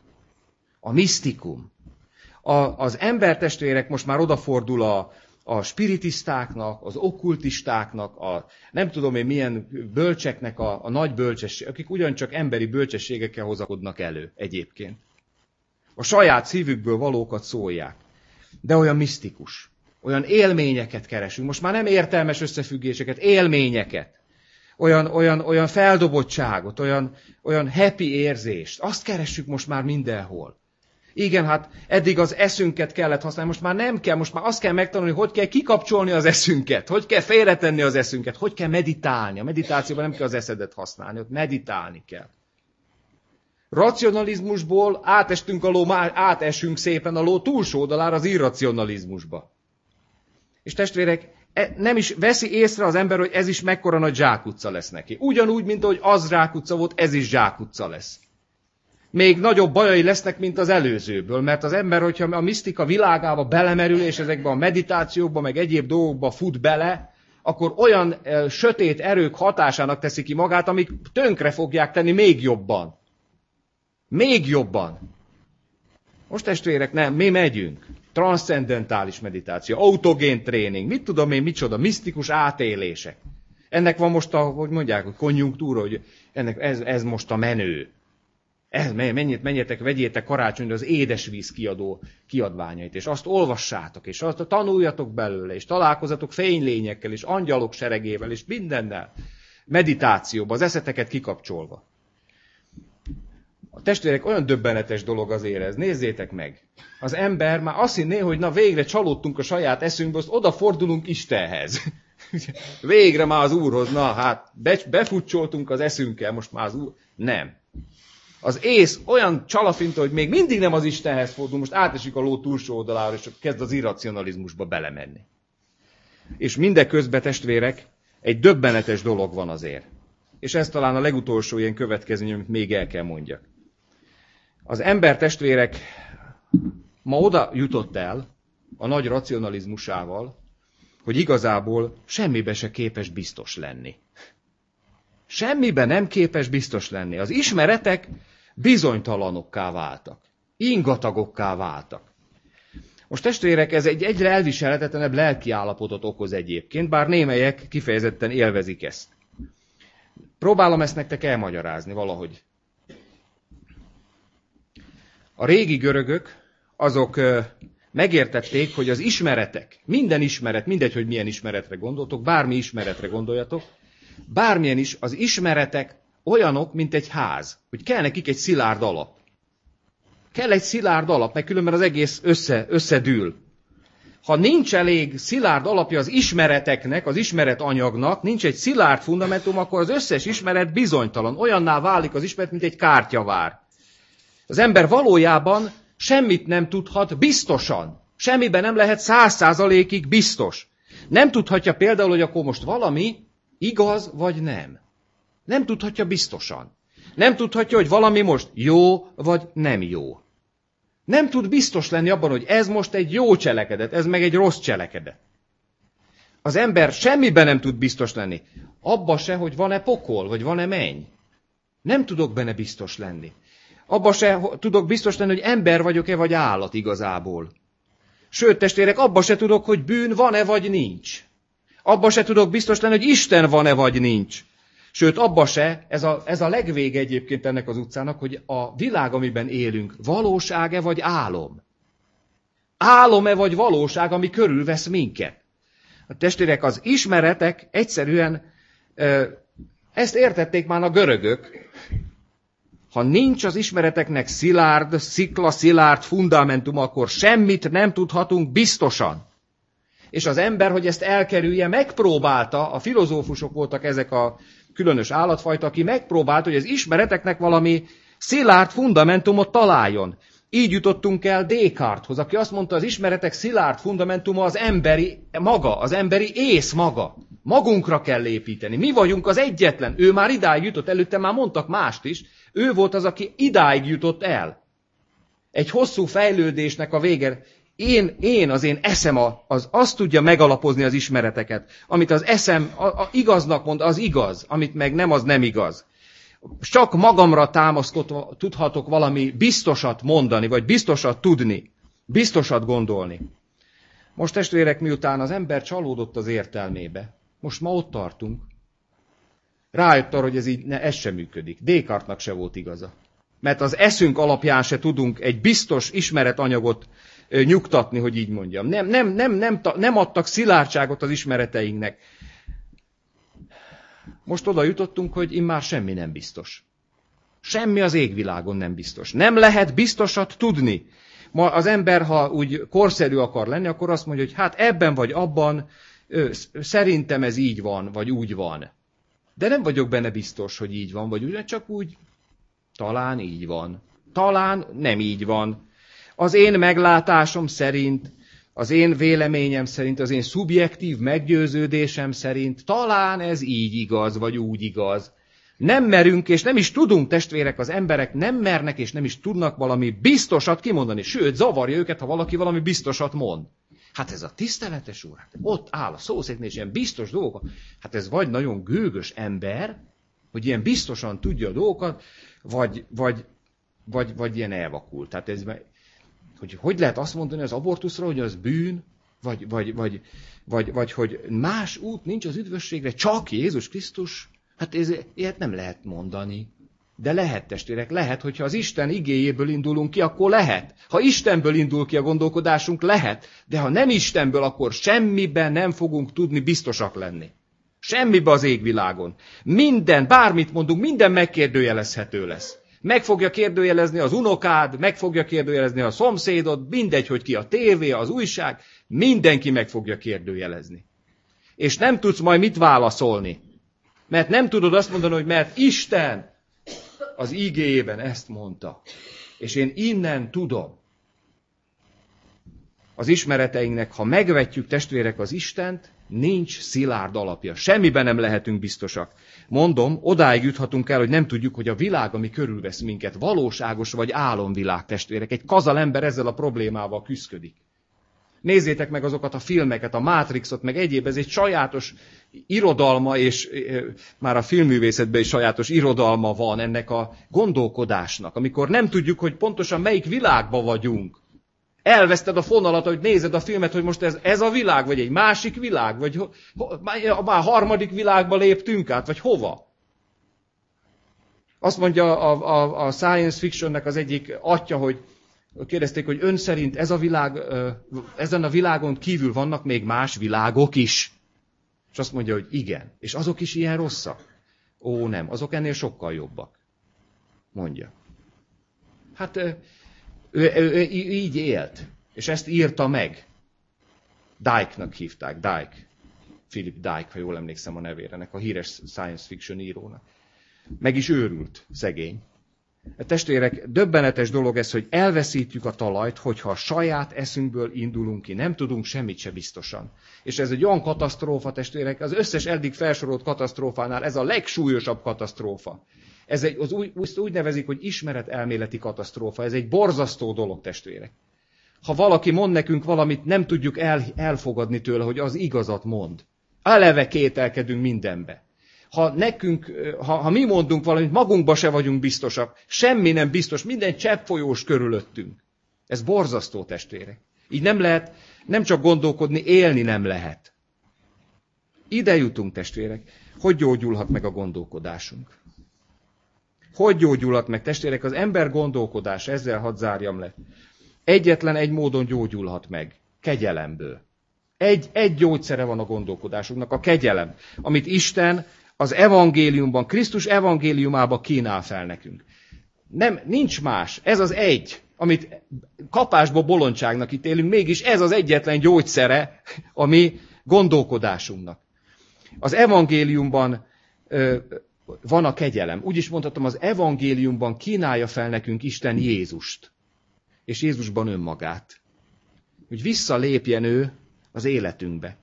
A: Az embertestvérek most már odafordul a spiritisztáknak, az okkultistáknak, a nem tudom én milyen bölcseknek a nagy bölcsesség, akik ugyancsak emberi bölcsességekkel hozakodnak elő egyébként. A saját szívükből valókat szólják. De olyan misztikus. Olyan élményeket keresünk. Most már nem értelmes összefüggéseket, élményeket. Olyan feldobottságot, olyan happy érzést. Azt keressük most már mindenhol. Igen, hát eddig az eszünket kellett használni, most már nem kell, most már azt kell megtanulni, hogy kell kikapcsolni az eszünket, hogy kell félretenni az eszünket, hogy kell meditálni. A meditációban nem kell az eszedet használni, ott meditálni kell. Racionalizmusból átesünk szépen a ló túlsó oldalára az irracionalizmusba. És testvérek, nem is veszi észre az ember, hogy ez is mekkora nagy zsákutca lesz neki. Ugyanúgy, mint ahogy az zsákutca volt, ez is zsákutca lesz. Még nagyobb bajai lesznek, mint az előzőből, mert az ember, hogyha a misztika világába belemerül, és ezekbe a meditációkba, meg egyéb dolgokba fut bele, akkor olyan sötét erők hatásának teszi ki magát, amik tönkre fogják tenni még jobban. Még jobban. Most testvérek, nem, mi megyünk. Transzcendentális meditáció, autogén tréning, mit tudom én, micsoda, misztikus átélések. Ennek van most hogy mondják, hogy konjunktúra, hogy ez most a menő. Menjetek, vegyétek karácsonyra az édesvíz kiadványait, és azt olvassátok, és azt tanuljatok belőle, és találkozatok fénylényekkel, és angyalok seregével, és mindennel. Meditációba, az eszeteket kikapcsolva. A testvérek, olyan döbbenetes dolog azért ez, nézzétek meg. Az ember már azt hinné, hogy na végre csalódtunk a saját eszünkbe, azt odafordulunk Istenhez. Végre már az Úrhoz, na hát befutcsoltunk az eszünkkel, most már az Úr. Nem. Az ész olyan csalafintó, hogy még mindig nem az Istenhez fordul, most átesik a ló túlsó oldalára, és kezd az irracionalizmusba belemenni. És mindeközben, testvérek, egy döbbenetes dolog van azért. És ez talán a legutolsó ilyen következmény, amit még el kell mondjak. Az ember, testvérek, ma oda jutott el a nagy racionalizmusával, hogy igazából semmibe se képes biztos lenni. Semmiben nem képes biztos lenni. Az ismeretek bizonytalanokká váltak. Ingatagokká váltak. Most testvérek, ez egy egyre elviselhetetlenebb lelki állapotot okoz egyébként, bár némelyek kifejezetten élvezik ezt. Próbálom ezt nektek elmagyarázni valahogy. A régi görögök, azok megértették, hogy az ismeretek, minden ismeret, mindegy, hogy milyen ismeretre gondoltok, bármi ismeretre gondoljatok, bármilyen is, az ismeretek olyanok, mint egy ház, hogy kell nekik egy szilárd alap. Kell egy szilárd alap, mert különben az egész összedől. Ha nincs elég szilárd alapja az ismereteknek, az ismeretanyagnak, nincs egy szilárd fundamentum, akkor az összes ismeret bizonytalan. Olyanná válik az ismeret, mint egy kártyavár. Az ember valójában semmit nem tudhat biztosan. Semmiben nem lehet 100%-ig biztos. Nem tudhatja például, hogy akkor most valami igaz vagy nem. Nem tudhatja biztosan. Nem tudhatja, hogy valami most jó vagy nem jó. Nem tud biztos lenni abban, hogy ez most egy jó cselekedet, ez meg egy rossz cselekedet. Az ember semmiben nem tud biztos lenni. Abba se, hogy van-e pokol, vagy van-e menny. Nem tudok benne biztos lenni. Abba se tudok biztos lenni, hogy ember vagyok-e, vagy állat igazából. Sőt, testvérek, abba se tudok, hogy bűn van-e, vagy nincs. Abba se tudok biztos lenni, hogy Isten van-e, vagy nincs. Sőt, abba se, ez a legvége egyébként ennek az utcának, hogy a világ, amiben élünk, valóság-e, vagy álom? Álom-e, vagy valóság, ami körülvesz minket? A testvérek, az ismeretek egyszerűen, ezt értették már a görögök. Ha nincs az ismereteknek sziklaszilárd fundamentum, akkor semmit nem tudhatunk biztosan. És az ember, hogy ezt elkerülje, megpróbálta, a filozófusok voltak ezek a különös állatfajta, aki megpróbálta, hogy az ismereteknek valami szilárd fundamentumot találjon. Így jutottunk el Descarteshoz, aki azt mondta, az ismeretek szilárd fundamentuma az emberi maga, az emberi ész maga. Magunkra kell építeni. Mi vagyunk az egyetlen. Ő már idáig jutott, előtte már mondtak mást is. Ő volt az, aki idáig jutott el. Egy hosszú fejlődésnek a vége. Az én eszem az azt tudja megalapozni az ismereteket. Amit az eszem igaznak mond, az igaz. Amit meg nem, az nem igaz. Csak magamra támaszkodva tudhatok valami biztosat mondani, vagy biztosat tudni, biztosat gondolni. Most testvérek, miután az ember csalódott az értelmébe, most ma ott tartunk, rájött arra, hogy ez sem működik. Descartesnak se volt igaza. Mert az eszünk alapján se tudunk egy biztos ismeretanyagot nyugtatni, hogy így mondjam. Nem adtak szilárdságot az ismereteinknek. Most oda jutottunk, hogy immár semmi nem biztos. Semmi az égvilágon nem biztos. Nem lehet biztosat tudni. Ma az ember, ha úgy korszerű akar lenni, akkor azt mondja, hogy hát ebben vagy abban, szerintem ez így van, vagy úgy van. De nem vagyok benne biztos, hogy így van, vagy úgy, csak úgy, talán így van. Talán nem így van. Az én meglátásom szerint, az én véleményem szerint, az én szubjektív meggyőződésem szerint talán ez így igaz, vagy úgy igaz. Nem merünk, és nem is tudunk, testvérek, az emberek nem mernek, és nem is tudnak valami biztosat kimondani. Sőt, zavarja őket, ha valaki valami biztosat mond. Hát ez a tiszteletes úr, hát ott áll a szószéknél, és ilyen biztos dolgok. Hát ez vagy nagyon gőgös ember, hogy ilyen biztosan tudja a dolgokat, vagy ilyen elvakult. Tehát ez, hogy lehet azt mondani az abortuszra, hogy az bűn, vagy hogy más út nincs az üdvösségre, csak Jézus Krisztus. Hát ilyet nem lehet mondani. De lehet, testvérek, lehet, hogyha az Isten igéjéből indulunk ki, akkor lehet. Ha Istenből indul ki a gondolkodásunk, lehet. De ha nem Istenből, akkor semmiben nem fogunk tudni biztosak lenni. Semmibe az égvilágon. Minden, bármit mondunk, minden megkérdőjelezhető lesz. Meg fogja kérdőjelezni az unokád, meg fogja kérdőjelezni a szomszédod, mindegy, hogy ki a tévé, az újság, mindenki meg fogja kérdőjelezni. És nem tudsz majd mit válaszolni. Mert nem tudod azt mondani, hogy mert Isten az igéjében ezt mondta. És én innen tudom. Az ismereteinknek, ha megvetjük, testvérek, az Istent, Nincs szilárd alapja. Semmiben nem lehetünk biztosak. Mondom, odáig juthatunk el, hogy nem tudjuk, hogy a világ, ami körülvesz minket, valóságos vagy álomvilág, testvérek. Egy kazalember ezzel a problémával küszködik. Nézzétek meg azokat a filmeket, a Matrixot, meg egyéb, ez egy sajátos irodalma, és már a filmművészetben is sajátos irodalma van ennek a gondolkodásnak, amikor nem tudjuk, hogy pontosan melyik világban vagyunk. Elveszted a fonalat, hogy nézed a filmet, hogy most ez a világ, vagy egy másik világ, vagy már harmadik világba léptünk át, vagy hova? Azt mondja a science fictionnek az egyik atya, hogy kérdezték, hogy ön szerint ez a világ, ezen a világon kívül vannak még más világok is? És azt mondja, hogy igen. És azok is ilyen rosszak? Ó, nem, azok ennél sokkal jobbak. Mondja. Hát ő így élt, és ezt írta meg. Dike-nak hívták, Dike. Philip Dike, ha jól emlékszem a nevére, ennek a híres science fiction írónak. Meg is őrült, szegény. Testvérek, döbbenetes dolog ez, hogy elveszítjük a talajt, hogyha a saját eszünkből indulunk ki. Nem tudunk semmit se biztosan. És ez egy olyan katasztrófa, testvérek, az összes eddig felsorolt katasztrófánál ez a legsúlyosabb katasztrófa. Ezt úgy nevezik, hogy ismeretelméleti katasztrófa. Ez egy borzasztó dolog, testvérek. Ha valaki mond nekünk valamit, nem tudjuk elfogadni tőle, hogy az igazat mond. Eleve kételkedünk mindenbe. Ha mi mondunk valamit, magunkba se vagyunk biztosak, semmi nem biztos, minden cseppfolyós körülöttünk. Ez borzasztó, testvérek. Így nem lehet, nem csak gondolkodni, élni nem lehet. Ide jutunk, testvérek. Hogy gyógyulhat meg a gondolkodásunk? Hogy gyógyulhat meg, testvérek? Az ember gondolkodása, ezzel hadd zárjam le. Egyetlen egy módon gyógyulhat meg. Kegyelemből. Egy gyógyszere van a gondolkodásunknak, a kegyelem, amit Isten az evangéliumban, Krisztus evangéliumában kínál fel nekünk. Nincs más. Ez az egy, amit kapásból bolondságnak ítélünk, mégis ez az egyetlen gyógyszere a mi gondolkodásunknak. Az evangéliumban van a kegyelem. Úgy is mondhatom, az evangéliumban kínálja fel nekünk Isten Jézust, és Jézusban önmagát. Hogy visszalépjen ő az életünkbe.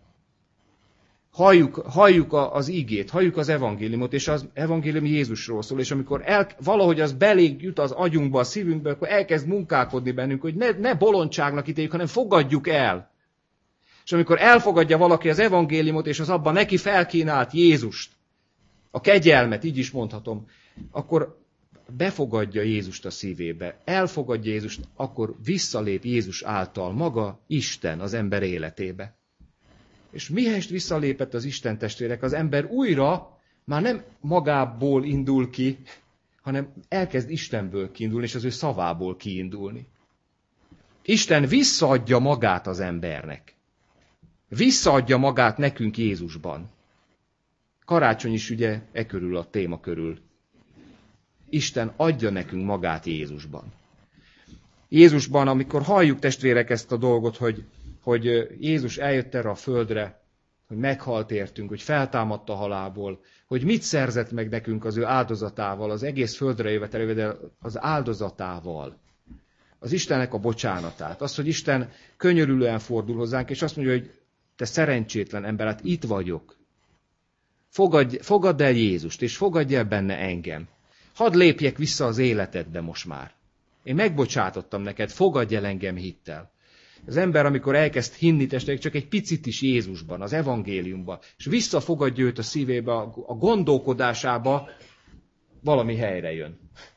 A: Halljuk az igét, halljuk az evangéliumot, és az evangélium Jézusról szól, és amikor valahogy az belénk jut az agyunkba, a szívünkbe, akkor elkezd munkálkodni bennünk, hogy ne bolondságnak ítéljük, hanem fogadjuk el. És amikor elfogadja valaki az evangéliumot, és az abban neki felkínált Jézust, a kegyelmet, így is mondhatom, akkor befogadja Jézust a szívébe, elfogadja Jézust, akkor visszalép Jézus által maga Isten az ember életébe. És mihelyest visszalépett az Isten, testvérek, az ember újra már nem magából indul ki, hanem elkezd Istenből kiindulni, és az ő szavából kiindulni. Isten visszaadja magát az embernek. Visszaadja magát nekünk Jézusban. Karácsony is ugye körül a téma körül. Isten adja nekünk magát Jézusban. Jézusban, amikor halljuk, testvérek, ezt a dolgot, hogy Jézus eljött erre a földre, hogy meghalt értünk, hogy feltámadt a halálból, hogy mit szerzett meg nekünk az ő áldozatával, az egész földre jövetelével, az áldozatával, az Istennek a bocsánatát, az, hogy Isten könyörülően fordul hozzánk, és azt mondja, hogy te szerencsétlen ember, hát itt vagyok. Fogadd el Jézust, és fogadj el benne engem. Hadd lépjek vissza az életedbe most már. Én megbocsátottam neked, fogadj el engem hittel. Az ember, amikor elkezd hinni, testvérek, csak egy picit is Jézusban, az evangéliumban, és visszafogadja őt a szívébe, a gondolkodásába, valami helyre jön.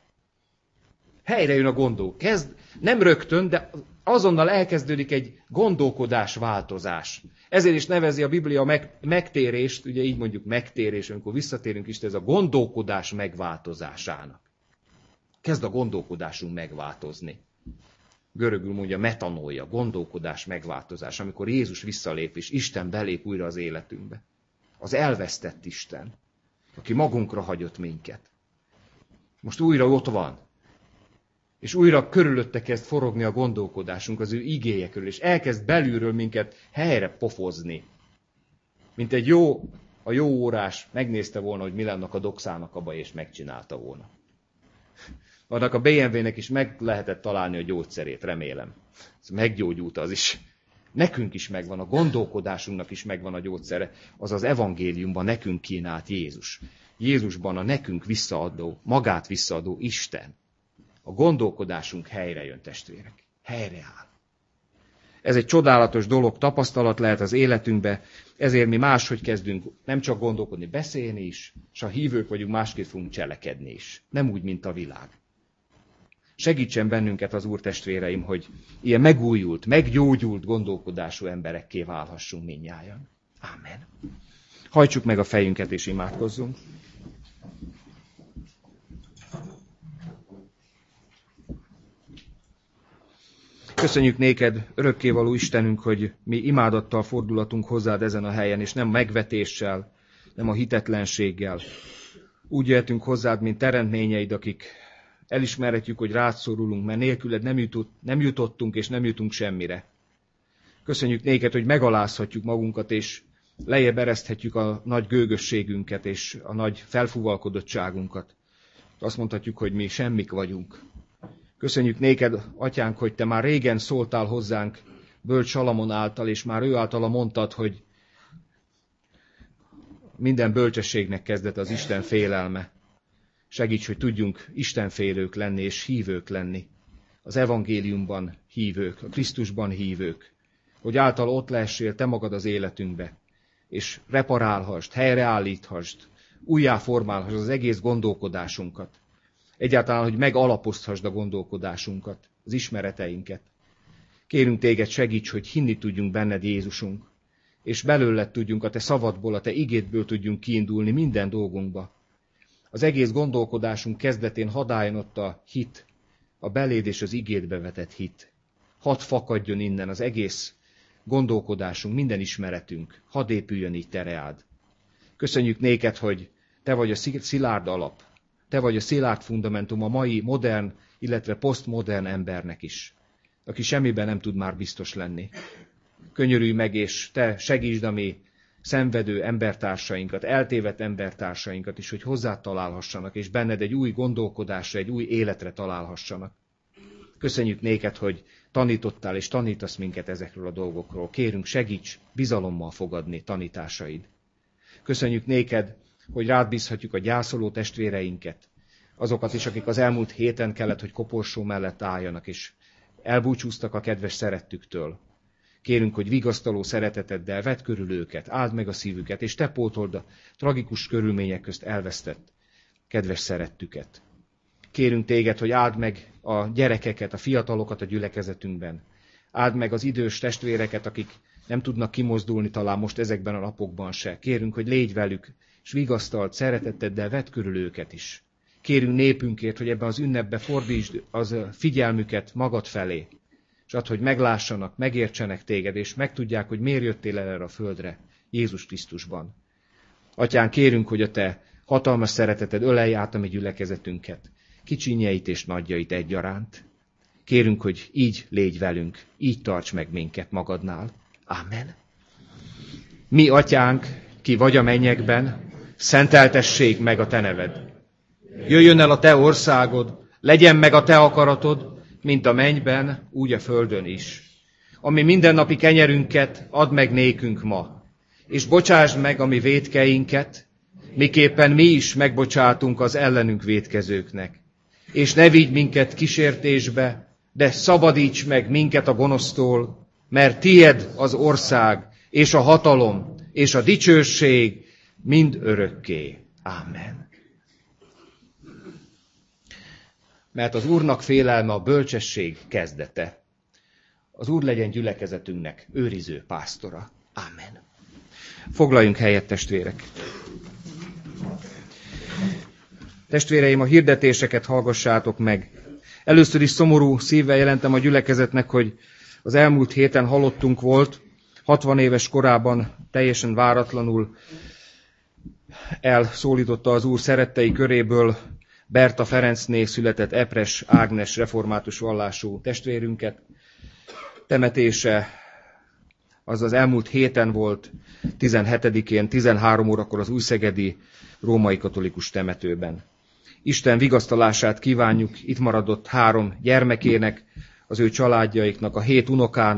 A: Helyre jön a nem rögtön, de azonnal elkezdődik egy gondolkodásváltozás. Ezért is nevezi a Biblia a megtérést, ugye így mondjuk megtérés, amikor visszatérünk is, ez a gondolkodás megváltozásának. Kezd a gondolkodásunk megváltozni. Görögül mondja metanója, gondolkodás megváltozás, amikor Jézus visszalép, és Isten belép újra az életünkbe. Az elvesztett Isten, aki magunkra hagyott minket. Most újra ott van. És újra körülötte kezd forogni a gondolkodásunk az ő igéje körül, és elkezd belülről minket helyre pofozni. Mint egy a jó órás megnézte volna, hogy mi lenne a dokszának a baj, és megcsinálta volna. Annak a BMW-nek is meg lehetett találni a gyógyszerét, remélem. Ez meggyógyult az is. Nekünk is megvan, a gondolkodásunknak is megvan a gyógyszere, az az evangéliumban nekünk kínált Jézus. Jézusban a nekünk visszaadó, magát visszaadó Isten. A gondolkodásunk helyre jön, testvérek. Helyreáll. Ez egy csodálatos dolog, tapasztalat lehet az életünkbe, ezért mi máshogy kezdünk nem csak gondolkodni, beszélni is, és ha hívők vagyunk, másképp fogunk cselekedni is. Nem úgy, mint a világ. Segítsen bennünket az Úr, testvéreim, hogy ilyen megújult, meggyógyult gondolkodású emberekké válhassunk mindnyájan. Ámen. Hajtsuk meg a fejünket és imádkozzunk. Köszönjük néked, örökkévaló Istenünk, hogy mi imádattal fordulatunk hozzád ezen a helyen, és nem megvetéssel, nem a hitetlenséggel. Úgy jöhetünk hozzád, mint teremtményeid, akik elismerhetjük, hogy rád szorulunk, mert nélküled nem jutottunk, és nem jutunk semmire. Köszönjük néked, hogy megalázhatjuk magunkat, és lejjebb ereszthetjük a nagy gőgösségünket, és a nagy felfúvalkodottságunkat. Azt mondhatjuk, hogy mi semmik vagyunk. Köszönjük néked, atyánk, hogy te már régen szóltál hozzánk bölcs Salamon által, és már ő általa mondtad, hogy minden bölcsességnek kezdet az Isten félelme. Segíts, hogy tudjunk istenfélők lenni és hívők lenni. Az evangéliumban hívők, a Krisztusban hívők. Hogy által ott lehessél te magad az életünkbe, és reparálhasd, helyreállíthasd, újjáformálhasd az egész gondolkodásunkat. Egyáltalán, hogy megalapozhasd a gondolkodásunkat, az ismereteinket. Kérünk téged, segíts, hogy hinni tudjunk benned, Jézusunk, és belőled tudjunk, a te szavadból, a te igédből tudjunk kiindulni minden dolgunkba. Az egész gondolkodásunk kezdetén hadd álljon ott a hit, a beléd és az igédbe vetett hit. Hadd fakadjon innen az egész gondolkodásunk, minden ismeretünk, hadd épüljön így te reád. Köszönjük néked, hogy te vagy a szilárd alap, te vagy a szilárd fundamentum a mai modern, illetve posztmodern embernek is, aki semmiben nem tud már biztos lenni. Könyörülj meg, és te segítsd a mi szenvedő embertársainkat, eltévedt embertársainkat is, hogy hozzád találhassanak, és benned egy új gondolkodásra, egy új életre találhassanak. Köszönjük néked, hogy tanítottál és tanítasz minket ezekről a dolgokról. Kérünk, segíts bizalommal fogadni tanításaid. Köszönjük néked, hogy rád bízhatjuk a gyászoló testvéreinket, azokat is, akik az elmúlt héten kellett, hogy koporsó mellett álljanak, és elbúcsúztak a kedves szerettüktől. Kérünk, hogy vigasztaló szereteteddel vedd körül őket, áld meg a szívüket, és te pótold a tragikus körülmények közt elvesztett kedves szerettüket. Kérünk téged, hogy áld meg a gyerekeket, a fiatalokat a gyülekezetünkben. Áld meg az idős testvéreket, akik nem tudnak kimozdulni talán most ezekben a napokban se. Kérünk, hogy légy velük, és vigasztalt szeretetteddel vedd körül őket is. Kérünk népünkért, hogy ebben az ünnepben fordítsd az figyelmüket magad felé, és add, hogy meglássanak, megértsenek téged, és megtudják, hogy miért jöttél el erre a földre, Jézus Krisztusban. Atyán, kérünk, hogy a te hatalmas szereteted ölelj át a mi gyülekezetünket, kicsinyeit és nagyjait egyaránt. Kérünk, hogy így légy velünk, így tarts meg minket magadnál. Ámen. Mi, atyánk, ki vagy a mennyekben, szenteltessék meg a te neved. Jöjjön el a te országod, legyen meg a te akaratod, mint a mennyben, úgy a földön is. Ami mindennapi kenyerünket add meg nékünk ma, és bocsásd meg a mi vétkeinket, miképpen mi is megbocsátunk az ellenünk vétkezőknek. És ne vigy minket kísértésbe, de szabadíts meg minket a gonosztól, mert tied az ország, és a hatalom, és a dicsőség mind örökké. Ámen. Mert az Úrnak félelme a bölcsesség kezdete. Az Úr legyen gyülekezetünknek őriző pásztora. Ámen. Foglaljunk helyet, testvérek. Testvéreim, a hirdetéseket hallgassátok meg. Először is szomorú szívvel jelentem a gyülekezetnek, hogy az elmúlt héten halottunk volt. 60 éves korában teljesen váratlanul elszólította az Úr szerettei köréből Berta Ferencné született Epres Ágnes református vallású testvérünket. Temetése az elmúlt héten volt, 17-én, 13 órakor az újszegedi római katolikus temetőben. Isten vigasztalását kívánjuk itt maradott 3 gyermekének, az ő családjaiknak, a 7 unokának,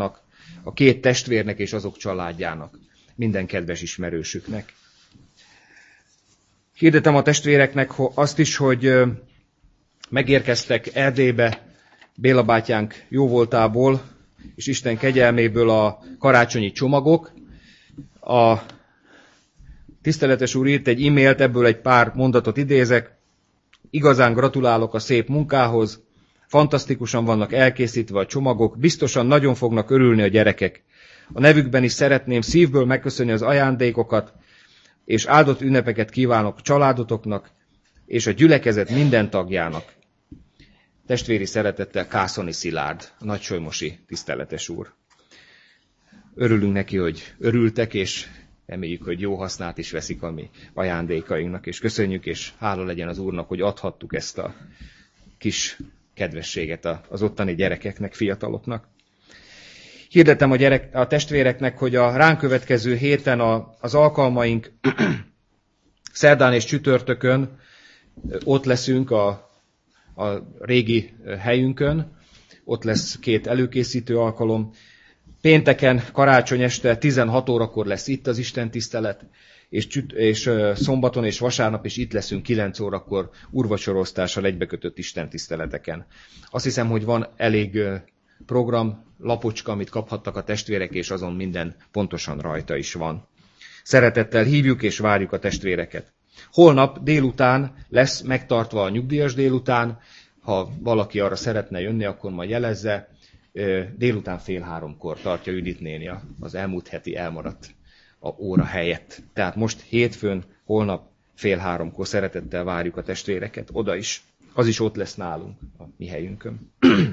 A: a két testvérnek és azok családjának, minden kedves ismerősüknek. Hirdetem a testvéreknek azt is, hogy megérkeztek Erdélybe Béla bátyánk jóvoltából, és Isten kegyelméből a karácsonyi csomagok. A tiszteletes úr írt egy e-mailt, ebből egy pár mondatot idézek. Igazán gratulálok a szép munkához, fantasztikusan vannak elkészítve a csomagok, biztosan nagyon fognak örülni a gyerekek. A nevükben is szeretném szívből megköszönni az ajándékokat, és áldott ünnepeket kívánok a családotoknak, és a gyülekezet minden tagjának. Testvéri szeretettel Kászoni Szilárd, a nagysolymosi tiszteletes úr. Örülünk neki, hogy örültek, és reméljük, hogy jó hasznát is veszik a mi ajándékainknak, és köszönjük, és hála legyen az Úrnak, hogy adhattuk ezt a kis kedvességet az ottani gyerekeknek, fiataloknak. Hirdetem a testvéreknek, hogy a ránk következő héten az alkalmaink szerdán és csütörtökön ott leszünk a régi helyünkön, ott lesz 2 előkészítő alkalom. Pénteken, karácsony este 16 órakor lesz itt az istentisztelet, és szombaton és vasárnap is itt leszünk 9 órakor úrvacsoroztással egybekötött istentiszteleteken. Azt hiszem, hogy van elég program, lapocska, amit kaphattak a testvérek, és azon minden pontosan rajta is van. Szeretettel hívjuk és várjuk a testvéreket. Holnap délután lesz megtartva a nyugdíjas délután, ha valaki arra szeretne jönni, akkor majd jelezze. Délután 2:30 tartja Judit néni az elmúlt heti elmaradt a óra helyett. Tehát most hétfőn, holnap 2:30 szeretettel várjuk a testvéreket oda is. Az is ott lesz nálunk, a mi helyünkön.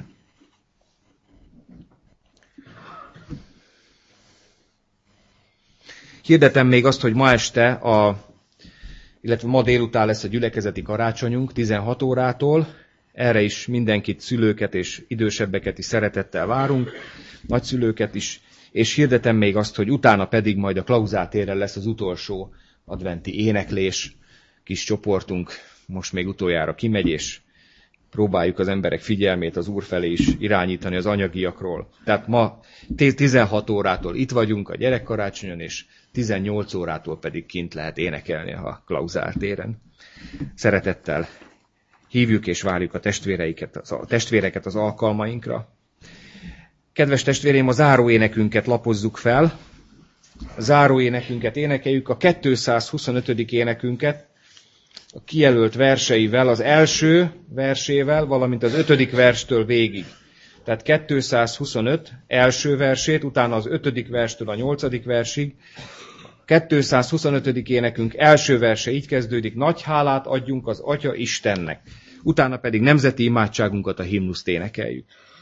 A: Hirdetem még azt, hogy ma este, illetve ma délután lesz a gyülekezeti karácsonyunk 16 órától. Erre is mindenkit, szülőket és idősebbeket is szeretettel várunk, nagyszülőket is, és hirdetem még azt, hogy utána pedig majd a Klauzál téren lesz az utolsó adventi éneklés. Kis csoportunk most még utoljára kimegy, és próbáljuk az emberek figyelmét az Úr felé is irányítani az anyagiakról. Tehát ma 16 órától itt vagyunk a gyerekkarácsonyon, és 18 órától pedig kint lehet énekelni a Klauzál téren. Szeretettel hívjuk és várjuk a testvéreket az alkalmainkra. Kedves testvéreim, a záróénekünket lapozzuk fel. A záróénekünket énekeljük, a 225. énekünket, a kijelölt verseivel, az első versével, valamint az 5. verstől végig. Tehát 225 első versét, utána az 5. verstől a 8. versig. 225. énekünk első verse így kezdődik: nagy hálát adjunk az Atya Istennek. Utána pedig nemzeti imádságunkat, a himnuszt énekeljük.